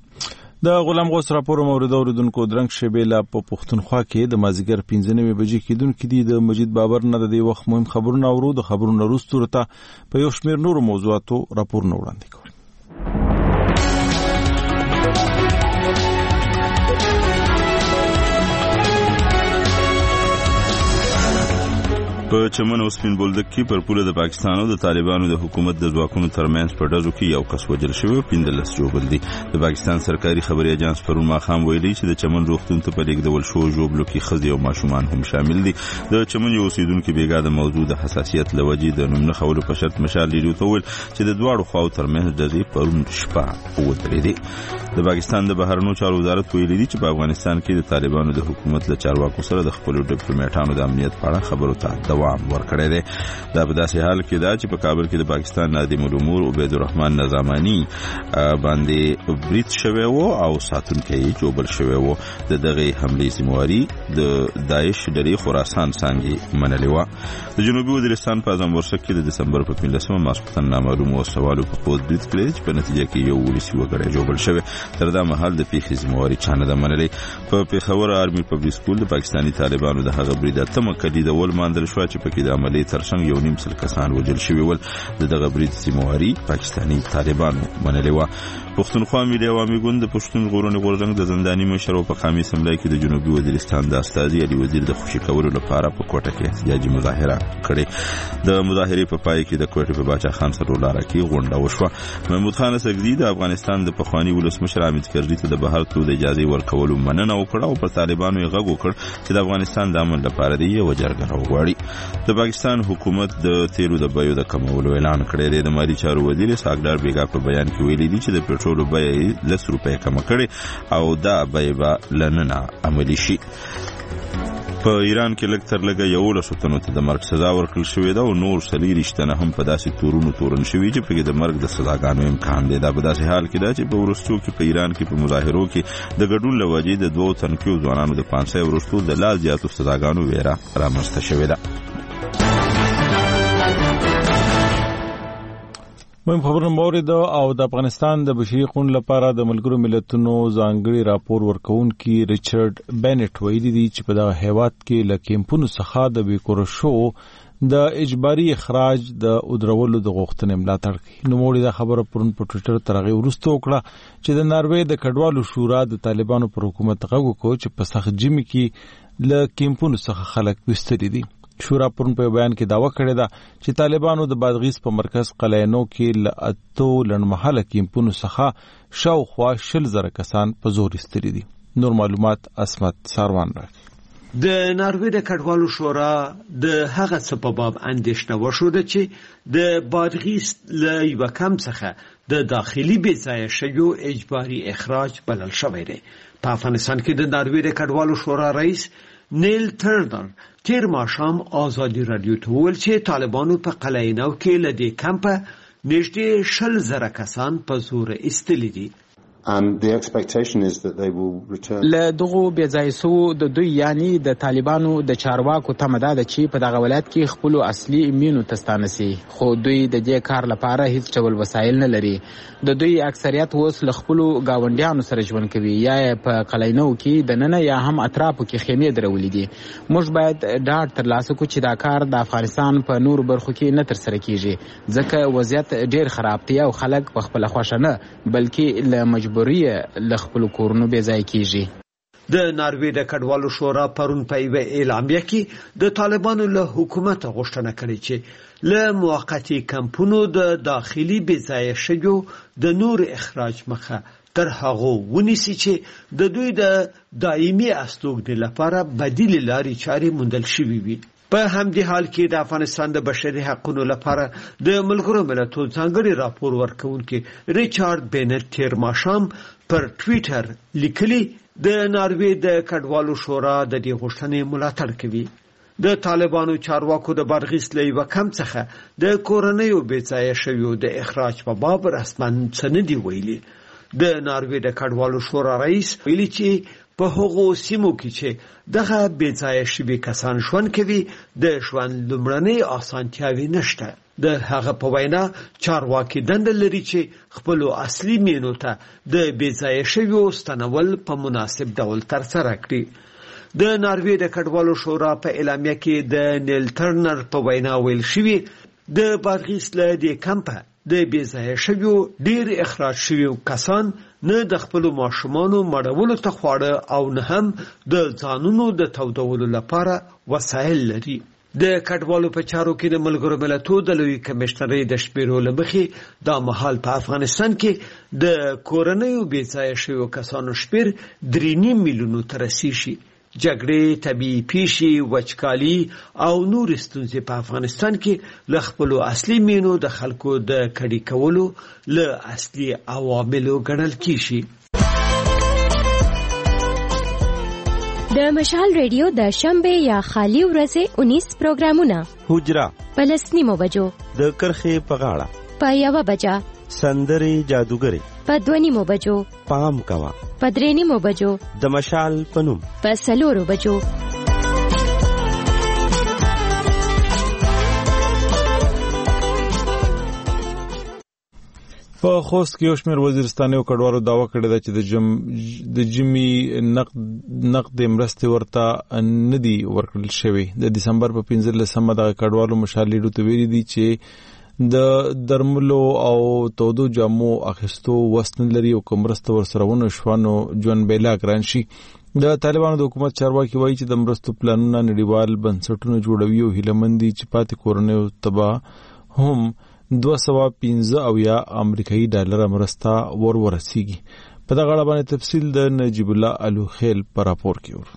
د غلام غوث راپور مورد اوریدونکو درنګ شبیله په پښتونخوا کې د مازیګر 15 بجې کېدونکو دي د مجید بابر نه د دې وخت مهم خبرونه اورو. د خبرونو وروسته ته په یو شمېر نور موضوعاتو راپورونه وړاندې کوو. په چمن او سپین بولدک کې پر پوله د پاکستان او د طالبانو د حکومت د ځواکونو ترمنځ په ډزو کې یو کس وژل شوی، 15 ژوبل دي. د پاکستان سرکاري خبري اژانس پرون ماښام ویلي چې د چمن روغتون ته په لیږدول شو ژوبلو کې ښځې او ماشومان هم شامل دي. د چمن یو اوسیدونکو بیګا د موضوع د حساسیت لوجې د نوم نه خولو په شرط مشال لیدو ته ویل چې د دواړو خواو ترمنځ ډزې پرون شپه ودرېدې. د پاکستان د بهرنیو چارو وزارت ویلي دي چې په افغانستان کې د طالبانو د حکومت له چارواکو سره د خپلو ډیپلوماټانو د امنیت په اړه خبرو ته دوام ورکړی دی. دا په داسې حال کې ده چې په کابل کې د پاکستان نادم الامور عبید الرحمن نظامانی باندې برید شوی و او ساتونکی یې جوبل شوی و. د دغه حملې ذمہواري د داعش ډلې خراسان څانګې منلې وه. د جنوبي وزیرستان په اعظم ورشک کې د دسمبر په 15 ماسپښین نامعلوم وسوالو په پوز برید کړی چې په نتیجه کې یو ولسي وګړی جوبل شوی. تر دا مهال د پیښې ذمہواري چا نه ده منلې. په پیښور آرمي پبلک سکول د پاکستاني طالبانو د هغه برید اتمه کلي د ول ماندل شو چې پکې د عملي ترڅنګ یو نیم سل کسان وژل شوي ول. د دغه برید ذمہواري پاکستاني طالبانو منلې وه. پښتونخوا ملي عوامي ګوند د پښتون ژغورنې غورځنګ د زنداني مشر او په قامي اسمبلی کې د جنوبي وزیرستان د استازي علي وزیر د خوشي کولو لپاره په کوټه کې احتجاجي مظاهره کړې. د مظاهرې په پای کې د کوټې په باچا خان سرولاره کې غونډه وشوه. محمود خان اسدی د افغانستان د پخوانی ولسمشر حامد کرزي ته د بهر تلو د اجازه ورکولو مننه وکړه او په طالبانو یې غږ وکړ چې د افغانستان د امن لپاره دی یو جرګه وغواړي. د پاکستان حکومت د تیلو د بیو د کمولو اعلان کړی دی. د مالي چارو وزیر ساګدار بیګا په بیان کې ویلي دي چې د پټرولو بیه 10 روپۍ کم کړي او دا بیه به لننه عملي شي. په ایران کې لږ تر لږه 11 تنو ته د مرګ سزا ورکړل شوې ده او نور 40 تنه هم په داسې تورونو تورن شوي چې پکې د مرګ د سزاګانو امکان دی. دا په داسې حال کې ده چې په وروستو کې په ایران کې په مظاهرو کې د ګډون له وجې د 2 تنکیو ځوانانو د 500 وروستو د لا زیاتو سزاګانو ویره رامنځته شوې ده. مهم خبرونه مورید او د افغانستان د بشري حقوقو لپاره د ملګرو ملتونو ځانګړي راپور ورکونکي ریچارډ بینټ ویلي دي چې په دغه هیواد کې له کیمپونو څخه د بیکور شو د اجباري اخراج د ودرولو د غوښتنې ملاتړ کوي. نو مورید خبره پرون په ټوئیټر ترغه ورسته وکړه چې د ناروې د کډوالو شورا د طالبانو پر حکومت غږ وکړ چې په سخت جمی کې له کیمپونو څخه خلک وستري دي. شورا پرون په بیان کې داوا کړې ده چې طالبانو د بادغیس په مرکز قلعینو کې له اتو لنډمهاله کیمپونو څخه شاوخوا 10,000 کسان په زور ایستلي دي. نور معلومات اسمت ساروان راکړي. د ناروې د کډوالو شورا د هغه څه په باب اندېښنه وښوده چې د بادغیس له یوه کمپ څخه د داخلي بېځایه شویو اجباري اخراج بلل شوی دی. په افغانستان کې د ناروې د کډوالو شورا رئیس نیل ترنر تیر ماښام آزادي رادیو ته وویل چې طالبانو په قلعینو کې له دې کمپه نږدې 10,000 کسان په زور ایستلي دي. له دغو بېځایسو د دوی یعنی د طالبانو د چارواکو تمه ده چې په دغه ولایت کې خپل اصلي امینو تستانه سي، خو دوی د دې کار لپاره هیڅ ډول وسایل نه لري. د دوی اکثریت اوس له خپل گاونډیانو سره ژوند کوي، یا په قلعینو کې د ننه یا هم اطرافو کې خیمې درولې دي. موږ باید ډاډ ترلاسه کړو چې دا کار د افغانستان په نور برخو کې نه ترسره کیږي، ځکه وضعیت ډیر خراب دی او خلک په خپل خوښه نه بلکې له مجبوریه له خپل کورونو بې ځای کیږي. د ناروې د کډوالو شورا پرون په یوه اعلامیه کې د طالبانو له حکومت غوښتنه کړې چې له موقتي کمپونو د داخلي بې ځایه شویو د نور اخراج مخه تر هغو ونیسي چې د دوی د دایمي استوګنې لپاره بدیل لارې چارې موندل شوي وي. په همدې حال کې د افغانستان د بشري حقوقو لپاره د ملګرو ملتونو ځانګړي راپور ورکونکي ریچارډ بینټ تیر ماښام پر ټوئیټر لیکلي د ناروې د کډوالو شورا د دې غوښتنې ملاتړ کوي. د طالبانو چارواکو د بادغیس له یوه کمپ څخه د کورنیو بېځایه شویو د اخراج په باب رسما څه نه دي ویلي. د ناروې د کډوالو شورا رئیس ویلي چې په هغو سیمو کې چې دغه بېځایه شوي کسان ژوند کوي د ژوند لومړنۍ اسانتیاوې نشته. د هغه په وینا چارواکي دنده لري چې خپل اصلي مینو ته د بېځایه شویو ستنول په مناسب ډول ترسره کړي. د ناروې د کډوالو شورا په اعلامیه کې د نیل ترنر په وینا ویل شوي د بادغیس له دې کمپه د بېځایه شویو ډیر اخراج شویو کسان نه د خپل ماشومانو مړولو ته خواړه او نه هم د ځانونو د تودولو لپاره وسایل لري. د کډوالو په چارو کې د ملګرو ملتونو د لوی کمشنرۍ د شمیرو له مخې دا مهال په افغانستان کې د کورنیو بېځایه شویو کسانو شمېر 3.5 میلیونو ته رسیږي. جګړې، طبیعي پیښې، وچکالي او نور ستونزې په افغانستان کې له خپلو اصلي مینو د خلکو د کډې کولو له اصلي عواملو ګڼل کیږي. د مشال ریډیو د شنبه یا خالی ورځې 19 پروګرامونه: حجره په 10 بجو، د کرخې په غاړه په 1 بجه، سندري جادوګري په 2 بجو، پام کوا په 3 بجو، د مشال پنوم په 4 بجو. په خوست کې یو شمېر وزیرستاني او کډوالو دعوه کړې ده چې د جمی نقد مرستې ورته نه دي ورکړل شوی. د دسمبر په 15 د کډوالو مشال لیډو ته ویلي دي چې د درملو او تودو جامو اخیستو وسن لري او کومرسته ورسره ونه شوانو جون بیلا ګران شي. د طالبانو د حکومت چارواکي وایي چې د مرستو پلانونه نړیوال بنسټونه جوړوي او هیلمندي چې پاتې کورنیو تبا هم 215 امریکایي ډالر مرسته ورسیږي. په دغه اړه باندې تفصیل د نجیب الله الوخیل په راپور کې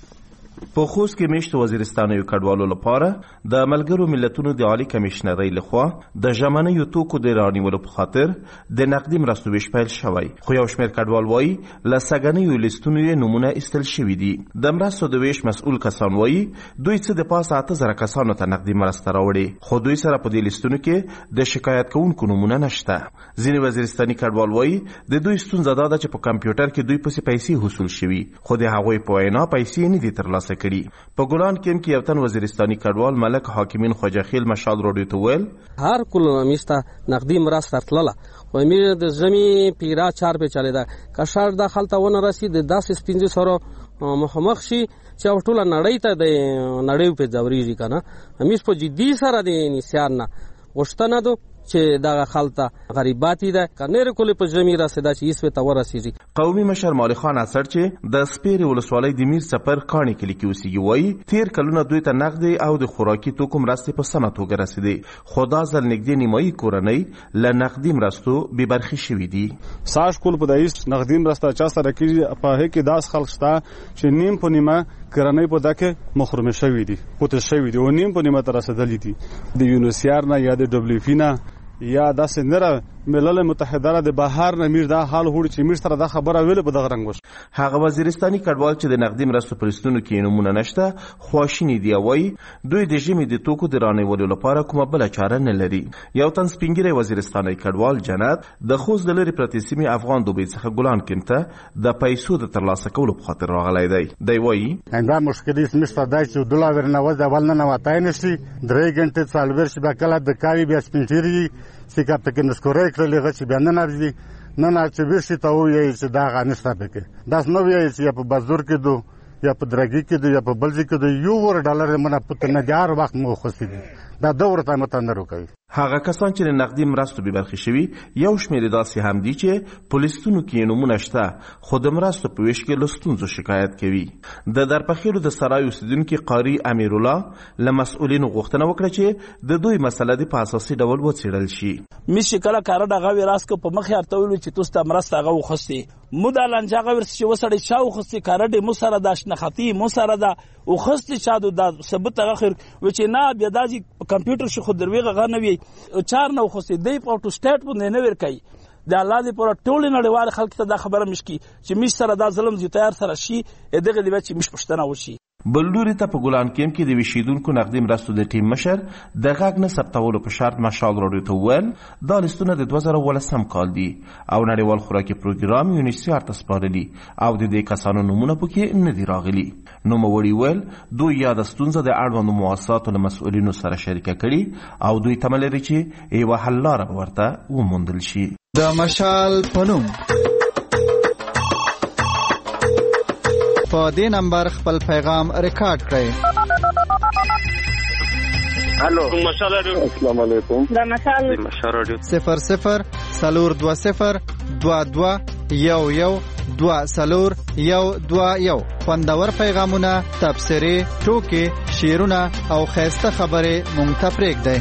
په خوست کې میشت وزیرستاني کډوالو لپاره د ملګرو ملتونو د عالی کمشنرۍ لخوا د ژمنیو توکو د رانیولو په خاطر د نقدي مرستو ویش پیل شوی. خو یو شمېر کډوال وایي له سګنیو لیستونو یې نمونه ایستل شوي دي. د مرستو د ویش مسؤل کسان وایي دوی څه د پاسه 8000 کسانو ته نقدي مرسته راوړي، خو دوی سره په دې لیستونو کې د شکایت کوونکو نمونه نشته. ځینې وزیرستاني کډوال وایي د دوی ستونزه دا ده چې په کمپیوټر کې دوی پسې پیسې حصول شوي، خو د هغوی په وینا پیسې نه دي ترلاسه کړي. په ګولان کې یو تن وزیرستاني کډوال ملک حاکمین خواجهخیل مشال راډیو ته ویل هر کله میسته نقدي مرسته ترلله و امیر د زمي پیرا 4 په چاله دا کشار د خلته ونه رسید 10 15 سره مخامخ شي چې ټول نړۍ ته د نړۍ په ځوريږي کنه همیش په جدي سره د نسیان نه وشتنه دو چې دا خلته غریباتی ده کنه کله په زمي راسیدا چې ایسو ته ورسیږي. قومي مشر مالی خان اثر چې د سپیري ولسوالۍ د میر سفر کاني کلی کې اوسېږي وایي تیر کلونه دوی ته نقدي او د خوراکي توکو مرستې په سمه توګه رسیدي، خو دا ځل نږدې نیمایي کورنۍ له نقدي مرستو بې برخې شوي دي. ساش کول په دایس نقدي مرسته چا سره کېږي په هغې کې داس خلک شته چې نیم په نیمه کورنۍ په دا کې محروم شوي دي، پوته شوي دي او نیم په نیمه ته رسېدلي دي. د یونیسیار نه یا د WFP نه یا داسې نره ملل متحده را د بهر نه میر دا حال هوړي چې میر سره دا خبره ویل په دغه رنګ وش. هغه وزیرستاني کډوال چې د نقدي مرستو پرستونو کې نمونه نشته خواشینی دی وایي دوی د ژمي د توکو د رانیولو لپاره کومه بل چاره نه لري. یو تن سپینګری وزیرستاني کډوال جنت د خوست د لري پرتې سیمې افغان دوبۍ څخه ګلان کېمته د پیسو د ترلاسه کولو په خاطر راغلی دی. دی وایي دا مشکلې سمسته دی چې $1 نه وځي اول نه وتای نشي 3 غنټې څالور شي بکله د کاوی بیا سپینټيري سیکا پکې نسکورې کړلې غچ بیا نه نارځي نه چې وشي ته وایي چې دا غنښت پکې داس نو وایي چې په بازار کې دو یا په درګي کې دو یا په بلځي کې دو $1 منه پته نه جار وخت مو خوسي دا دور ته متنه روکوي. هغه کسان چې نقدي مرستو به برخې شوي یو شمېر داسې هم دي چې پولیسونو کې نمونه شته خو د مرستو په ویش کې له ستونزو شکایت کوي. د درپخیلو د سرای اوسیدونکي قاری امیرالله له مسؤلینو غوښتنه وکړه چې د دوی مسله د په اساسي ډول وڅېړل شي. میشي کله کار دغه وراس کو په مخ هرته ویل چې تاسو ته مرسته غو خوستي مودا لنجاغه ورس چې وسړی چاو خوستي کار دې مو سره داش نه ختی مو سره دا او خوستي چادو د ثبوت اخر و چې نه بیا دازي کمپیوټر شو خو درویغه غنوي چار نو خوستي دی په ټو سټیټ باندې نه ور کوي د الله دې پر ټول نړیوال خلک ته دا خبره مشکی چې مش سره دا ظلم زی تیار سره شي دغه دی چې مش پښتنه وشي. بلوري ته په ګولان کې د وشیدونکو نقدي مرستو د ټیم مشر د غاګ نه ثبتولو په شرط مشال راډیو ته ویل دا لیستونه د 2018 کال دي او نړیوال خوراکي پروګرام یونیسیار ته سپارلي او د دې کسانو نمونه پکې نه دي راغلي. نو موري ویل دوی یا د ستونزه د اړوندو مؤسساتو له مسؤلینو سره شریکه کړي او دوی تمه لري چې یوه حل لاره ورته وموندل شي. د مشال پنوم په دې نمبر خپل پیغام ریکارډ کړئ. الو مشال رادیو السلام علیکم دا مشال رادیو 00 22 11 2 0 1 2 1 خوندور پیغامونه تبصرې ټوکې شعرونه او خیسته خبره مونږ ته پرېږدئ.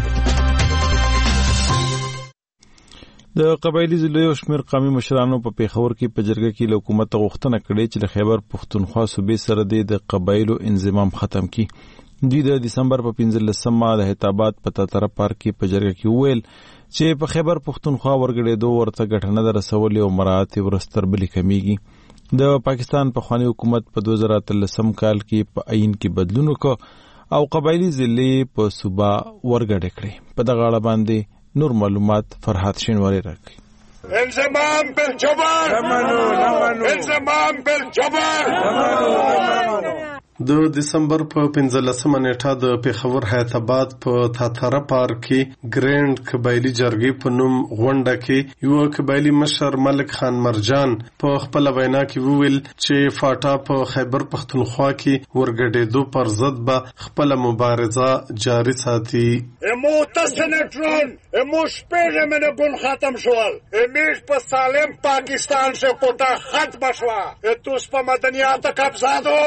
د قبایلی ضلعو شمیر قومي مشرانو په پیښور کې په جرګه کې له حکومت غوښتنه کړې چې د خیبر پښتونخوا صوبې سره د قبایلو انضمام ختم کړي. دوی د دسمبر په 15مه د هیتاباد په تاتره پارک کې په جرګه کې وویل چې په خیبر پښتونخوا ورګړېدو ورته ګټنه د رسولې او مراعات ورستر بلی کمیږي. د پاکستان پخوانی حکومت په 2013 کال کې په عین کې بدلون وکړ او قبایلی ضلع په صوبه ورګړې کړې. په دغه اړه باندې نور معلومات فرحات شینواری راکړي. انضمام بالجبر، انضمام بالجبر. د دسمبر په 15مه نیټه د پیښور حیدرآباد په تاتره پارک کې ګرینډ قبایلی جرګې په نوم غونډه کې یو قبایلی مشر ملک خان مرجان په خپل وینا کې وویل چې فاټا په خیبر پښتونخوا کې ورګډېدو پر ضد به خپل مبارزه جاری ساتي. امو تسنټرون امو شپږ منه ګل ختم شول، امیش په سالم پاکستان سے کوټه ختم شوا، اتوس په مدنیات قبضه دو،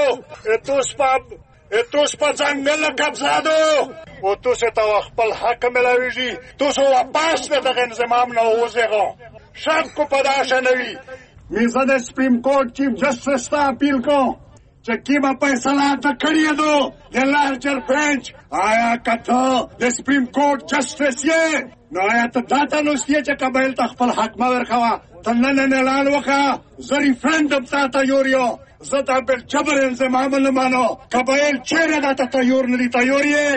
اتوس په ځنګل قبضه دو، او توس ته خپل حق ملاويږي، توس واپس دغه انضمام نه وځغو. شک کو پداشه نوي میزه د سپریم کورټ چیف جسټس ته اپیل کو چې کیما فیصله کړی دو د لارجر بنچ. آیا کته د سپریم کورټ جسټس یې نو آیا ته داته نوستې چې قبایل ته خپل حق ما ورکوا ته نه اعلان وکړه زه ریفرندم ته یوریو زه بالجبر انضمام نه مانو. قبایل چیرې دا ته تیار نه دي؟ تیار یې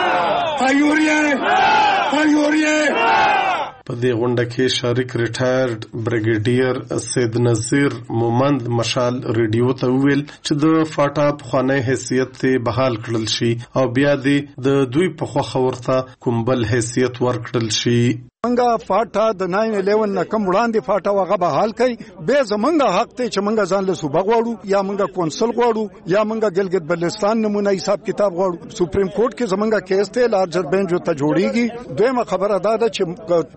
په دې غونډه کې شریک ریټایرډ بریګیډیر سید نذیر مومند مشال ریډیو ته ویل چې د فاټا پخوانی حیثیت ته بحال کړل شي او بیا د دوی په خوخه ورته کومبل حیثیت ورکړل شي. منګه فاټا د 9/11 نه کم وړاندې فاټا وغه به حال کوي به زمونږه حق ته چې منګه ځان له صوبه غواړو یا منګه کونسل غواړو یا منګه ګلګت بلتستان نمونه حساب کتاب غواړو. سپریم کورټ کې زمونږه کیس ته لارجر بنچ ته جوړیږي. دویمه خبره دا ده چې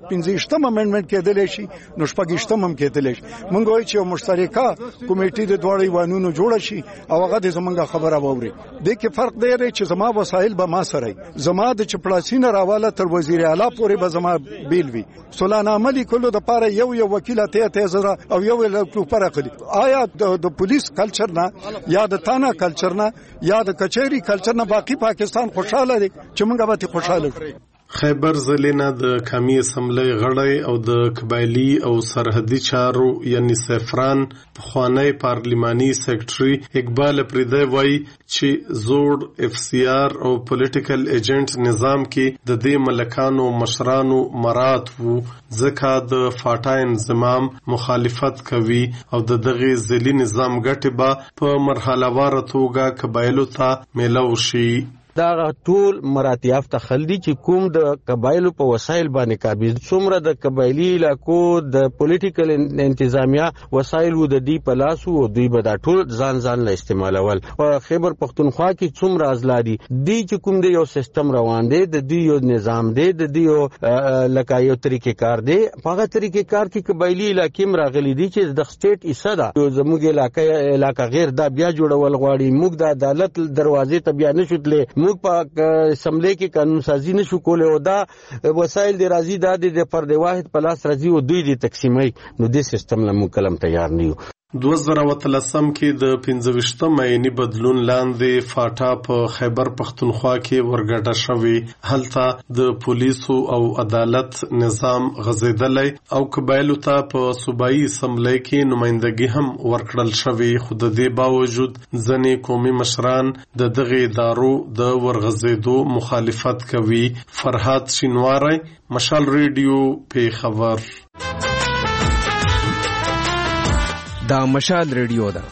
15م امندمنت کېدل شي نو 14م هم کېدل شي. منګه وایي چې مشترکه کمیټې د دوړې وانونو جوړ شي او هغه د زمونږه خبره ووري. د کې فرق دی چې زما وسایل به ما سره زما د چپړاسینه راواله تر وزیر اعلی پورې به زما بیلوي. سولانه عملی کولو د پاره یو وکیل ته زره او یو لپاره کړی. آیا د پولیس کلچر نه یا د تانا کلچر نه یا د کچېری کلچر نه باقی پاکستان خوشاله دی چې موږ به خوشاله کړو. خیبر ضلع نه د قومي اسمبلی غړی او د قبایلی او سرحدي چارو یعنی سفران پخوانی پارلیماني سیکرټري اقبال پریده وایي چې زوړ اف سی آر او پولیټیکل ایجنټ نظام کې د دې ملکانو مشرانو مراد وو ځکه د فاټا انضمام مخالفت کوي او دغه ځلي نظام ګټه به په مرحله وار توګه قبایلو ته ملو شي. دا ټول مراتب ته خلدي چې کوم د قبایلو په وسایل باندې قابض څومره د قبایلی علاقو د پولیټیکل انتظامیه وسایل و د دی په لاس او دوی به دا ټول ځان له استعمالول. په خیبر پښتونخوا کې څومره ازلادي دی چې کوم د یو سیستم روان دی د دی یو نظام دی د دی یو لکه یو طریقې کار دی. په هغه طریقې کار کې قبایلی علاقې راغلي دي چې د سټیټ حصہ ده. زموږ علاقه غیر دا بیا جوړول غواړي. موږ د عدالت دروازې ته بیا نشوتلې. موږ په اسمبلی کې قانون سازی نشو کولای او دا وسایل د راضی د فرد واحد په لاس راځي او دوی د تقسیمي نو د سیستم له مکلم تیار نه یو. 2013 کې د 25 مې بدلون لاندې فاټا په خیبر پښتونخوا کې ورګډه شوې. هلته د پولیسو او عدالت نظام غزیدلی او قبایلو ته په صوبایي اسمبلی کې نمائندګي هم ورکړل شوې. خو د دې باوجود ځینې قومي مشران د دغه ادارو د ورغزیدو مخالفت کوي. فرحات شینواری، مشال ریډیو، پیښور. دا مشال ریډیو ده.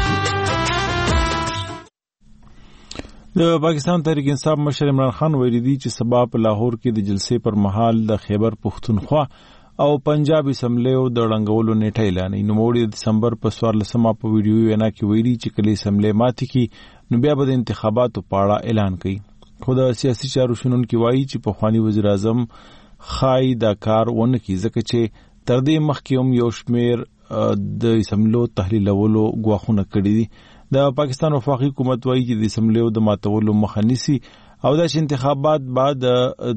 د پاکستان تحریک انصاف مشر عمران خان ویلي دی چې سبا په لاهور کې د جلسې پر مهال د خیبر پښتونخوا او پنجاب اسمبلیو د ړنګولو نیټه اعلانوي. نوموړي د دسمبر په 14مه په ویډیو وینا کې ویلي چې کله اسمبلی ماتې کی نو بیا به د انتخاباتو په اړه اعلان کوي. خو د سیاسي چارو شنونکي وایي چې پخوانی وزیر اعظم خای دا کار ونه کړي ځکه چې تر دې مخکې هم یو شمېر د اسمبلو تحلیلولو ګواښونه کړي دي. د پاکستان وفاقي حکومت وایي چې د اسمبلیو د ماتولو مخه نیسي او د انتخابات بعد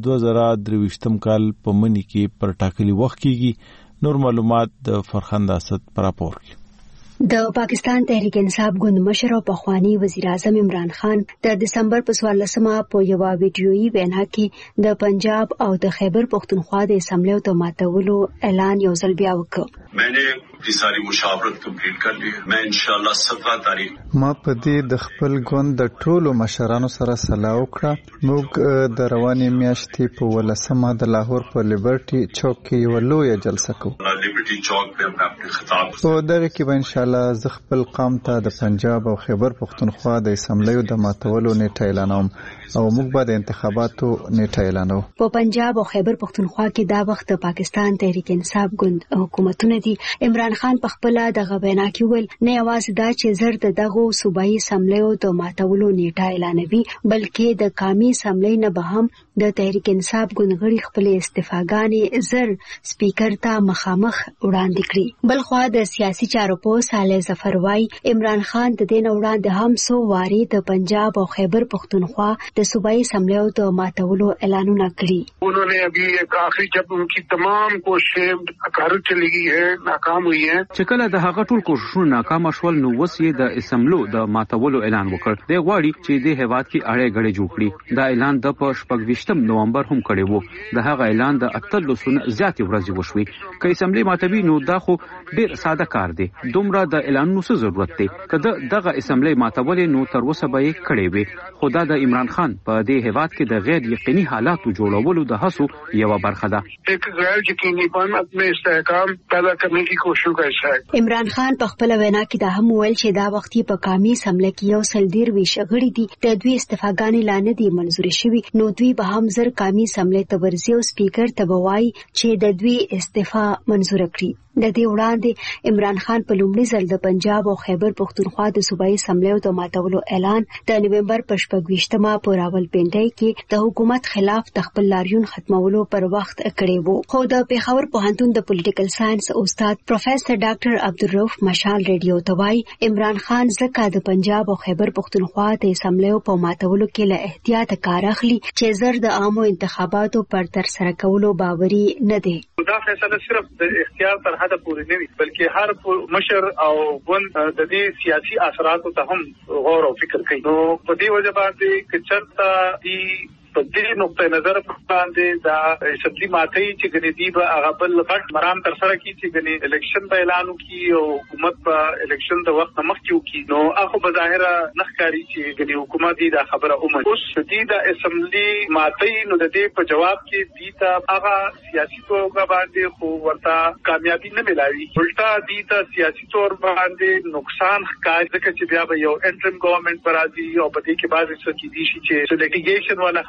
2023 کال په منی کې پر ټاکلي وخت کېږي. نور معلومات د فرخند اسد پر راپور کې. د پاکستان تحریک انصاف ګوند مشر او پخوانی وزیر اعظم عمران خان د دسمبر په 14مه په یو ویډیويي وینا کې د پنجاب او د خیبر پختونخوا د اسمبلیو ته ماتولو اعلان یو ځل بیا وکړ. die ساری مشاورت کمپلیټ کړ لی میں انشاءاللہ 17 تاریخ ما په دې د خپل ګوند د ټولو مشرانو سره صلاح وکړه. موږ د روانې میاشتې په 18مه د لاهور په لیبرټي چوک کې یو لوی جلسه کوو. لیبرټي چوک په خپل خطاب په دغه کې به انشاءالله زه خپل قوم ته د پنجاب او خیبر پختونخوا د اسمبلیو د ماتولو نیټه اعلانوم او موږ به د انتخاباتو نیټه اعلانو. په پنجاب او خیبر پختونخوا کې دا وخت د پاکستان تحریک انصاف ګوند حکومتونه دي. عمران خان په خپل دغه بیان کې ویل نه یوازې دا چې زر د دغه صوبایي اسمبلیو د ماتولو نیټه اعلانوي بلکې د قومي اسمبلی نه به هم د تحریک انصاف ګوند غړي خپل استعفاګانې زر سپیکر ته مخامخ وړاندې کړي. بل خو د سیاسي چارو په صالح ظفر وايي عمران خان د دین وړاندې هم سو واري د پنجاب او خیبر پختونخوا د صوبایي اسمبلیو د ماتولو اعلانونه کړي. انہوں نے ابھی ایک آخری جب ان کی تمام کوششیں کار چلی گئی ہے ناکام ہوئی ہیں چې کله د هغه ټول کوششونه ناکام شول نو وس یې د اسمبلو د ماتولو اعلان وکړ. د غواړي چې د هیواد کې اړې غړې جوړ کړي. دا اعلان د 28 نومبر هم کړی وو. د هغه اعلان د 38 زیاتې ورځې وشوي. که اسمبلی ماتوي نو دا خو ډیر ساده کار دی. دومره د اعلانونو څه ضرورت دی؟ که دغه اسمبلی ماتولې نو تر اوسه به یې کړی وي. خو دا د عمران خان په دې هیواد کې د غیر یقیني حالاتو جوړولو د هڅو یوه برخه ده. ایک غیر یقینی پن اپنے استحکام پیدا کرنے کی کوشش کا حصہ ہے. عمران خان په خپل وینا کې دا هم ویل چې دا وختي په قومي اسمبلی کې یو سل دیر وی شغړی دي د دوی استعفاګانې لاندې دي منزور شوی نو دوی به هم زر قومي اسمبلی ته ورځي او سپیکر ته بوای چې د دوی استعفا منزور کړي. د دې وړاندې عمران خان په لومړي ځل د پنجاب او خیبر پختونخوا د صوبایي اسمبلیو د ماتولو اعلان د نومبر په 28مه په راولپنډۍ کې د حکومت خلاف د خپل لاریون ختمولو پر وخت کړی وو. خو د پیښور پوهنتون د پولیټیکل ساينس استاد پروفیسور ډاکټر عبدالرؤف مشال ریډیو ته وایي عمران خان ځکه د پنجاب او خیبر پختونخوا د اسمبلیو په ماتولو کې له احتیاط کار اخلي چې زر د عامو انتخاباتو پر تر سره کولو باوري نه دی. دا فیصله صرف د اختیار تر حد پورې نه وي بلکې هر مشر او ګوند د دې سیاسي اثراتو ته هم غور او فکر کوي. نو په دې وجه باندې چې چرته دی په دې نقطه نظر باندې دا اسمبلی ماتي چې ګنې دی به هغه بل غټ مرام تر سره کی چې ګنې الیکشن په اعلان وکي او حکومت په الیکشن د وخت مخکې وکي نو هغه په ظاهره نخکاری چې ګنې حکومت دی دا خبره اومه اوس دې د اسمبلی ماتي نو د دې په جواب کې دی ته هغه سیاسي توګه باندې خو ورته کامیابی نه ملایي الټا دی ته سیاسي تور باندې نقصان ښکاري ځکه چې بیا به یو انټرم ګورنمنت برازي او په دې کې بعض څه کې دي چې لیټیګیشن والا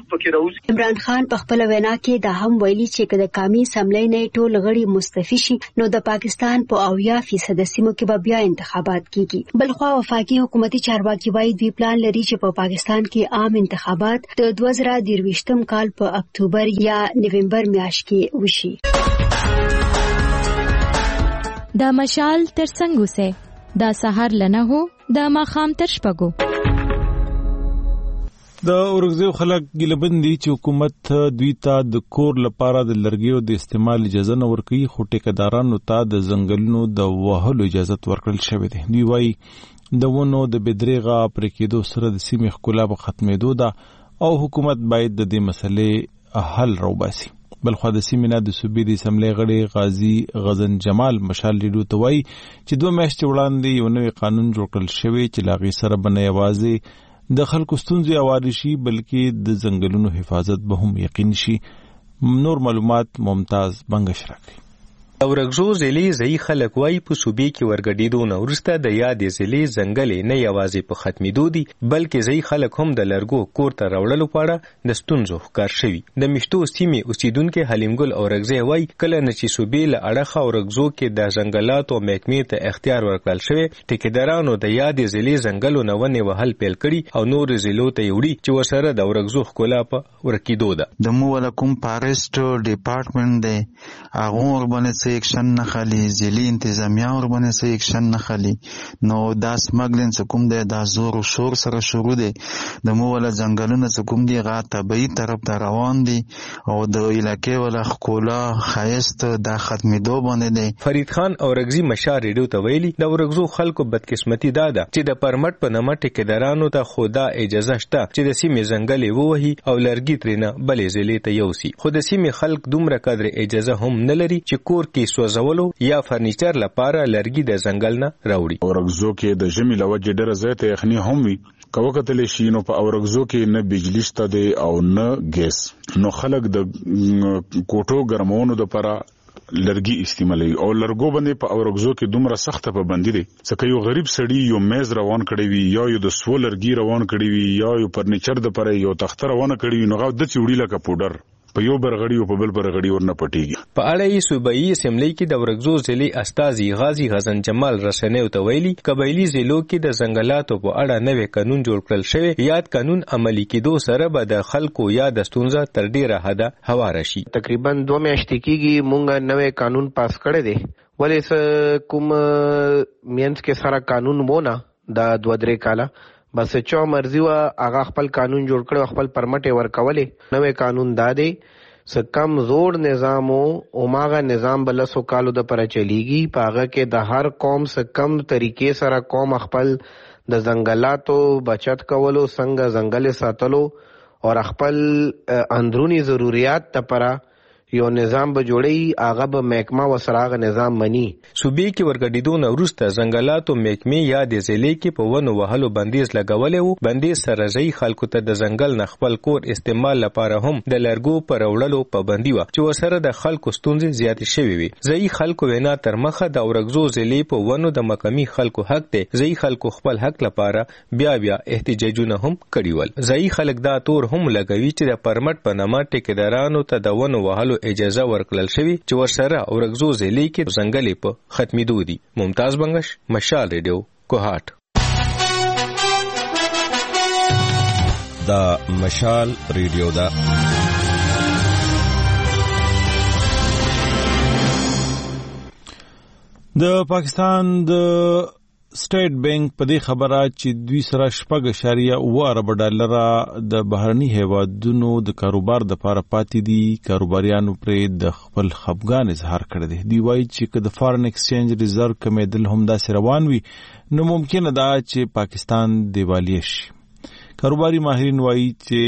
عمران خان په خپل وینا کې دا هم ویلي چې کله قومي اسمبلی نه ټول غړي مستعفي شي نو د پاکستان په 80% سیمو کې به بیا انتخابات کیږي. بلخوا وفاقي حکومتي چارواکي وایي دوی پلان لري چې په پاکستان کې عام انتخابات د 2023 کال په اکتوبر یا نومبر میاشت کې وشي. دا مشال تر څنګه وسه دا سحر لنه هو دا ماخام تر شپګو. د اورګزیو خلک ګلبندي چې حکومت دوی ته د کور لپاره د لرګیو د استعمال اجازه نه ورکوي خو ټیکدارانو ته د ځنګلونو د وهلو اجازه ورکړل شوې ده. دوی وايي د ونو د بدریغه پرې کېدو سره د سیمې ښکلا په ختمېدو ده او حکومت باید د دې مسلې حل راوباسي. بلخو د سیمې نه د صوبې د اسمبلی غړي غازی غزن جمال مشال ریډیو ته وايي چې 2 میاشتې وړاندې یو نوی قانون جوړ کړل شوی چې لاغي سره بنه یوازې د خلکو ستونزې اواري شي بلکې د ځنګلونو حفاظت به هم یقین شي. نور معلومات ممتاز بنگش راکړي. اورګزو ضلع ځای خلک وایي په صوبې کې ورګډېدو نه وروسته د یادې ضلع ځنګلې نه یوازې په ختمېدو دي بلکې ځای خلک هم د لرګو کور ته راوړلو په اړه د ستونزو ښکار شوي. د مشتو سیمې اوسیدونکي حلیمګل اورګزی وایي کله نه چې صوبې له اړخه اورګزو کې د ځنګلاتو محکمې ته اختیار ورکړل شوی ټیکدارانو د یادې ضلع ځنګلو نه ونې وهل پیل کړي او نور ضلعو ته یې وړي چې ورسره د اورګزو ښکلا په ورکېدو ده. د مو ولا کوم فارسټ ډپارټمنټ دی هغه ورباندې څه اکشن نه خالي، ځلي انتظامیه ورباندې څه اکشن نه خالي. نو دا سمګلین څه کوم دی، دا زور و شور سره شروع دی. د مو ولا ځنګلونه څه کوم دي هغه طبیعي طرف ته روان دي او د علاقې ولا ښکلا ښایست دا ختمېدو باندې دی. فرید خان اورګزي مشال ریډیو ته ویلي د اورګزو خلکو بدقسمتي دا ده چې د پرمټ په نامه ټیکدارانو ته خدا اجازه شته چې د سیمې ځنګلې ووهي او لرګي ترېنه بلې ضلعې ته یوسي، خو د سیمې خلک دومره قدر اجازه هم نه لري چې کور کې سوځولو یا فرنیچر لپاره لرګي د ځنګل نه راوړي. اورګزو کې د ژمي له وجې ډېره زیاته یخني هم وي. که وکتلی شي نو په اورګزو کې نه بجلی شته دی او نه ګیس، نو خلک د کوټو ګرمولو لپاره لرګي استعمالوي او لرګو باندې په اورګزو کې دومره سخته پابندي دی ځکه یو غریب سړی یو میز روان کړی وي یا یو د سو لرګي روان کړی وي یا یو فرنیچر د پره یو تخته روان کړی وي نو غو د چوړی لکه پودر په یو برغړی او په بل برغړی ورنه پټیږي. په اړه یې صوبایي اسمبلی کې د اورګزو ضلع استاذي غازی غزن جمال رسنیو ته ویلي قبایلی ضلعو کې د ځنګلاتو په اړه نوې قانون جوړ کړل شوی، یاد قانون عملی کېدو سره به د خلکو یا د ستونزه تر ډیره حده هواره شي. تقریبا 2 میاشتې کېږي مونږ نوې قانون پاس کړی دی، ولې کوم مینس کې سره قانون وونه د 2-3 کاله بس چا مرضی و هغه خپل قانون جوړ کړو، خپل پرمټ ورکولې. نوې قانون دا دی څه کم زوړ نظام او ماغه نظام بلسو کالو د پر چلیږي، پاغه کې د هر قوم څه کم طریقې سره قوم خپل د ځنګلاتو بچت کولو، څنګه ځنګل ساتلو او خپل اندرونی ضرورت لپاره یو نظام به جوړي، هغه به محکمه وسراغ نظام مني. صوبې کې ورګډېدو نه وروسته ځنګلاتو محکمې یا د ضلع کې په ونو وهلو بندیز لګولی و. بندیز سره ځایي خلکو ته د ځنګل نه خپل کور استعمال لپاره هم د لرګو په راوړلو پابندي وه چې ورسره د خلکو ستونزې زیاتې شوې وي. ځایي خلکو وینا تر مخه د اورګزو ضلع په ونو د مقامي خلکو حق دی، ځایي خلکو خپل حق لپاره بیا احتجاجونه هم کړي ول. ځایي خلک دا تور هم لګوي چې د پرمټ په نامه ټیکدارانو ته د ونو وهلو اجازه ورکړل شوی چې ورسره اورګزو ضلع کې ځنګلې په ختمېدو دي. ممتاز بنگش، مشال ریډیو، کوهاټ. دا مشال ریډیو دا د پاکستان د سټیټ بانک په دې خبره چې دوی سره 6.8 ارب ډالر د بهرني هیوادونو د کاروبار د لپاره پاتې دي. کاروباریانو پرې د خپل خفګان اظهار کړی دی. دوی وایي چې که د فارن ایکسچینج ریزرو کمیدل هم داسې روان وي نو ممکنه ده چې پاکستان دیوالیه شي. کاروباري ماهرین وایي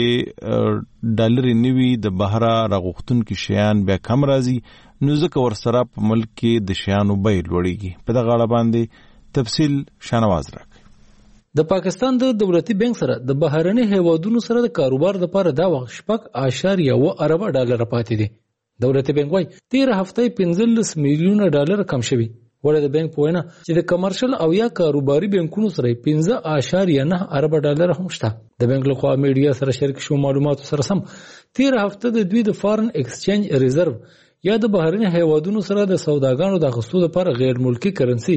چې ډالر نوي د بهره راغوښتونکي شیان بیا کم راځي، نو ځکه ورسره په ملک کې د شیانو بیې لوړېږي. په دغه اړه باندې تفصیل شانواز راک. د پاکستان د دولتي بانک سره د بهرني هیوادونو سره د کاروبار لپاره دا وخت 6.1 ارب ډالر پاتې دي. دولتي بانک وايي 13 هفته 15 میلیونه ډالر کم شوي. ولې د بانک په وینا چې د کمرشل او یا کاروباري بانکونو سره 15.9 ارب ډالر هم شته. د بانک له خوا میډیا سره شریک شو معلوماتو سره سم 13 هفته د دوی د فارن ایکسچینج ریزرو یا د بهرني هیوادونو سره د سوداګانو د اخیستو لپاره غیر ملکی کرنسي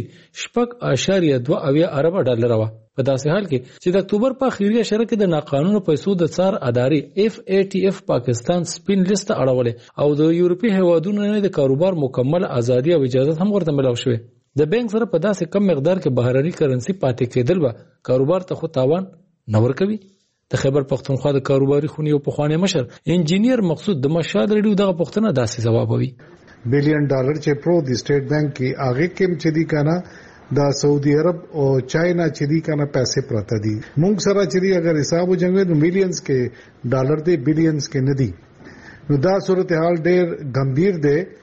6.2 ارب ډالر و. په داسې حال کې چې د اکتوبر په اخیری اشاره کې د ناقانونه پیسو د څار ادارې FATF پاکستان سپین لیست اړولې او د یورپی هیوادونو نه د کاروبار مکمل ازادي او اجازه هم ورته ملو شوه. د بانک سره په داسې کم مقدار کې بهرني کرنسي پاتې کېدل به کاروبار ته خو تاوان نه ورکوي. د خیبر پختونخوا د کاروباري خونې او پخوانی مشر انجینیر مقصود د مشال ریډیو دغه پښتنه داسې جوابوي. $1 بلین چې پرو د سټیټ بانک کې هغه کوم چې دی کنه د سعودي عرب او چاینا چې دی کنه پیسې پراته دي. موږ سره چې دی اگر حساب وجنګو نو ملینز کې ډالر دی، بلینز کې نه دي. نو دا صورتحال ډېر گمبھیر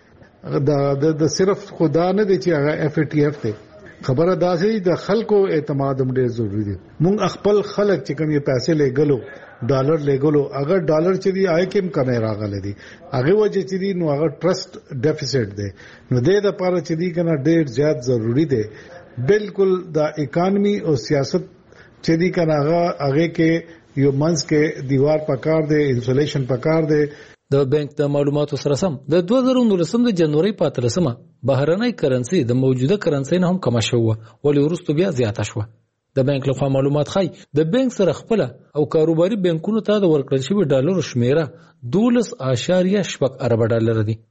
دی. د صرف خدا نه دی چې هغه FATF دی. خبره دا چې د خلکو اعتماد هم ډېر ضروری دی. موږ خپل خلک چې کوم یې پیسې لګلو ډالر لګلو، اگر ډالر چې دی آی کوم کمه راغله دي هغه وجه چې دی نو هغه ټرست ډیفیسټ دی. نو د دې لپاره چې دی کنه ډېر زیات ضروری دی. بالکل د اکانومي او سیاست چې دی کنه هغه کې یو منځ کې دیوار پکار دی، انسولیشن پکار دی. د بانک د معلوماتو سره سم د 2019 د جنوري 15 بهرنۍ کرنسي د موجوده کرنسي نه هم کم شوه، ولې وروسته بیا زیاته شوه. د بانک له خوا معلومات ښيي د بانک سره خپل او کاروباري بانکونو ته د ورکړل شوی ډالر شمیره 12.8 ارب ډالر دي.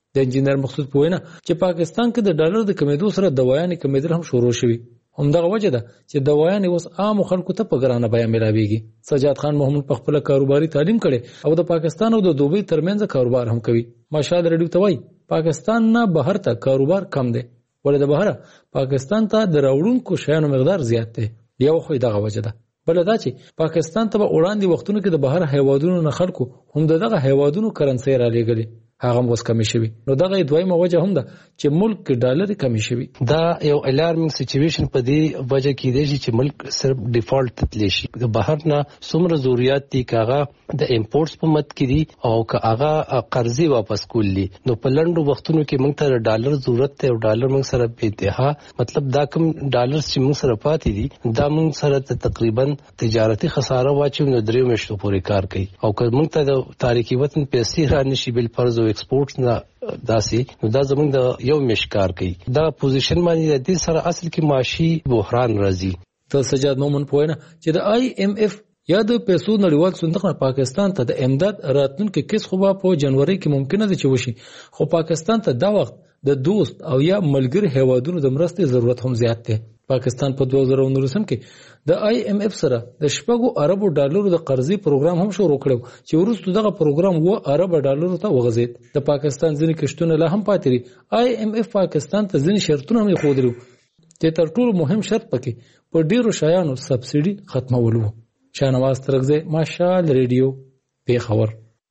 د انجینر مقصود په وینا چې پاکستان کې د ډالر د کمیدو سره دوايانې کمیدل هم شروع شوي. همدغه وجه ده چې دوايانې اوس عام خلکو ته په ګرانه بیه ملاويږي. سجاد خان محمود په خپل کاروباري تعلیم کړي او د پاکستان او د دوبۍ ترمنځ کاروبار هم کوي. ماشال رډیو ته وایي پاکستان نه بهر ته کاروبار کم دی ولې د بهر پاکستان ته د راوړونکو شیانو مقدار زیات دی. یو خو دغه وجه ده. بل دا چې پاکستان ته وړاندې وختونو کې د بهر هیوادونو نه خلکو هم دغه هیوادونو کرنسي را لېږلي هغه اوس کمی شوی. نو دغه دویمه وجه هم ده چې ملک کې ډالر کمی شوی. دا یو الارمینګ سچويشن په دې وجه کې دی چې ملک صرف ډیفالت تللی شي. د بهر نه څومره ضرورت دي کاغه د امپورټس په مت کې دي او کاغه قرضې واپس کولی. نو په لندو وختونو کې موږ ته ډالر ضرورت ته او ډالر موږ سره په انتها مطلب دا کوم ډالر چې موږ سره پاتې دي دا موږ سره تقریبا تجارتي خساره واچو نو درې میاشتو پورې کار کوي او که موږ ته د تاریخي وطن پیسې را نشي بل فرض ایکسپورټ نه داسي نو دا زمونږ د یو مشکار کوي. دا پوزیشن باندې د دې سره اصل کې معاشي بحران راځي. ته سجاد مومن پوینه چې د IMF یا د پیسو نړیوال صندوق نه پاکستان ته د امداد راتلونکو کیس خو په جنوري کې ممکنه ده چې وشي خو پاکستان ته دا وخت د دوست او یا ملګری هیوادونو د مرستې ضرورت هم زیات دی. پاکستان په 2019 کې د IMF سره د 6 اربو ډالرو د قرضې پروګرام هم شروع کړو چې وروسته دغه پروګرام 2 ارب ډالرو ته وغځید. د پاکستان ځینې کشتونه لا هم پاتې دي. IMF پاکستان ته ځینې شرطونه هم خوندرو چې تر ټولو مهم شرط پکې په ډیرو شایانو سبسيډي ختمول وو. شاهنواز ترغزه ماشال ریډیو پیښور.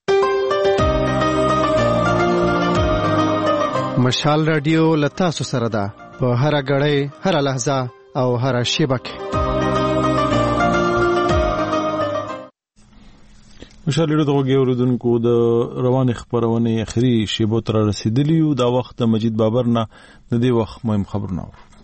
مشال رادیو لتا سره ده په هر غړې هر لحظه او هر شیبه کې. مشال رادیو دغه اوردونکو د روان خبرونه اخري شیبو تر رسیدلی او دا وخت مجید بابر نه د دې وخت مهم خبرونه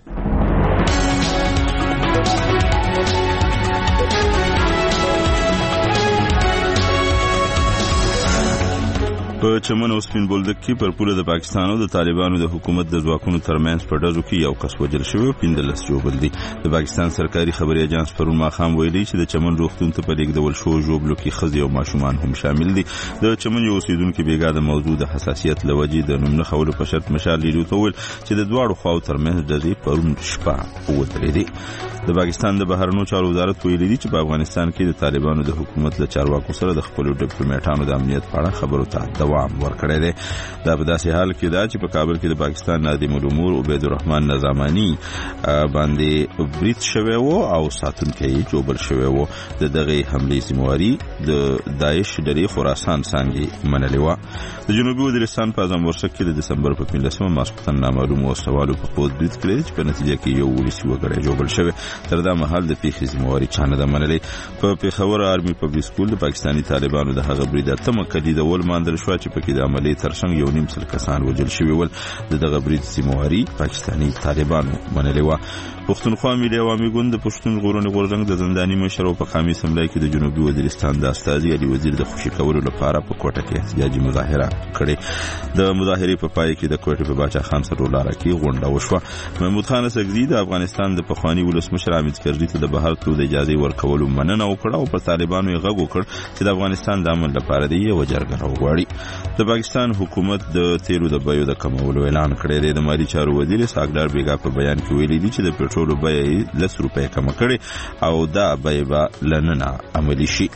په چمن او سپین بولدک کې پر پوله د پاکستان او د طالبانو د حکومت د ځواکونو ترمنځ په ډزو کې یو کس وژل شوی او 15 جوړل دي. د پاکستان سرکاري خبري اژانس پرون ماښام ویلي چې د چمن روغتون ته په لیږدول شو جوړلو کې ښځې او ماشومان هم شامل دي. د چمن یو اوسیدونکو بیګا د موضوع د حساسیت لوجې د نوم نه خولو په شرط مشال لیدو ته ویل چې د دواړو خواو ترمنځ ډزې پرون شپه ودرې دي. د پاکستان د بهرنیو چارو وزارت ویلي دی چې په افغانستان کې د طالبانو د حکومت له چارواکو سره د خپل ډیپلوماټانو د امنیت په اړه خبرو ته دوام ورکړی دی. دا په داسې حال کې ده چې په کابل کې د پاکستان نادم الامور عبید الرحمن نظامانی باندې برید شوی و او ساتونکی یې جوبل شوی و. د دغه حملې ذمہواری د داعش ډلې خراسان څنګه منلې و. د جنوبي وزیرستان په اعظم ورشک کې د دسمبر په 15مه ماسپښین نامعلوم وسوالو په خود برید کړی چې په نتیجه کې یو ولسی وګړی جوبل شوی. تر دا مهال د پیښې ذمہواری چانه ده منلې. په پیښور آرمي پبلک سکول د پاکستانی طالبانو د هغه برید اتمه کدي د ول ماندل شو چې پکې د عملي ترڅنګ یو نیم سل کسان وژل شوی ول. دغه برید ذمہواری پاکستانی طالبانو منلې و. پښتونخوا ملي عوامي ګوند د پښتون غورونی غورځنګ د زنداني مشر او په قامي سملای کې د جنوبي وزیرستان د استاذي علي وزیر د خوشي کولو لپاره په کوټه کې احتجاجي مظاهره کړې. د مظاهرې په پای کې د کوټې په باچا خان سره لاره کې غونډه وشوه. محمود خان سګزي د افغانستان د پخوانی ولسمشر حامد کرزي ته د بهر تلو د اجازه ورکولو مننه وکړه او په طالبانو یې غږ وکړ چې د افغانستان د امن لپاره دی یو جرګه راوغواړي. د پاکستان حکومت د تیلو د بیو د کمولو اعلان کړی دی. د مالی چارو وزیر ساګدار بیګا په بیان کې ویلي دی چې د پټرول بیه 10 روپۍ کم کړي او دا بیه به لننه عملی شي.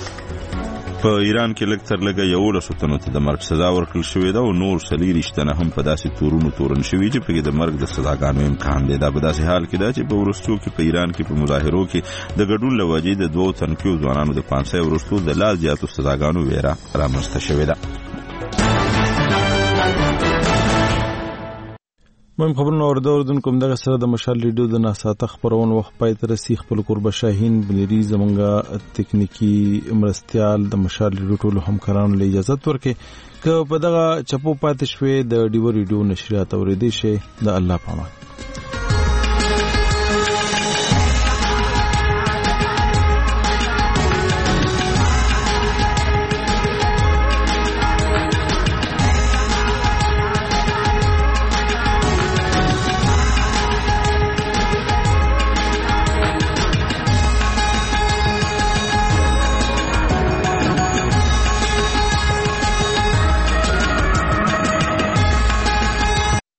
په ایران کې لږ تر لږه 11 تنو ته د مرګ سزا ورکړل شوې ده او نور 40 تنه هم په داسې تورن شوي چې په د مرګ د سزاګانو امکان دی. دا په داسې حال کې ده چې په ورستو کې په ایران کې په مظاهرو کې د ګډون لوجې د 2 تنکیو ځوانانو د 500 ورستو د لا زیاتو سزاګانو ویره رامنځته شوې ده. مهم خبرونه اوردونکو دغه سره د مشال ریډیو د ناساته خبرونه وخت پای تر رسیدي. خپل قربه شاهین بنيري زمونږه تکنیکی مرستيال د مشال ریډیو ټولو همکارانو له اجازه ورکړي که په دغه چپو پاتې شوي د ډیو ریډیو نشریات اوریدي شي د الله پامان.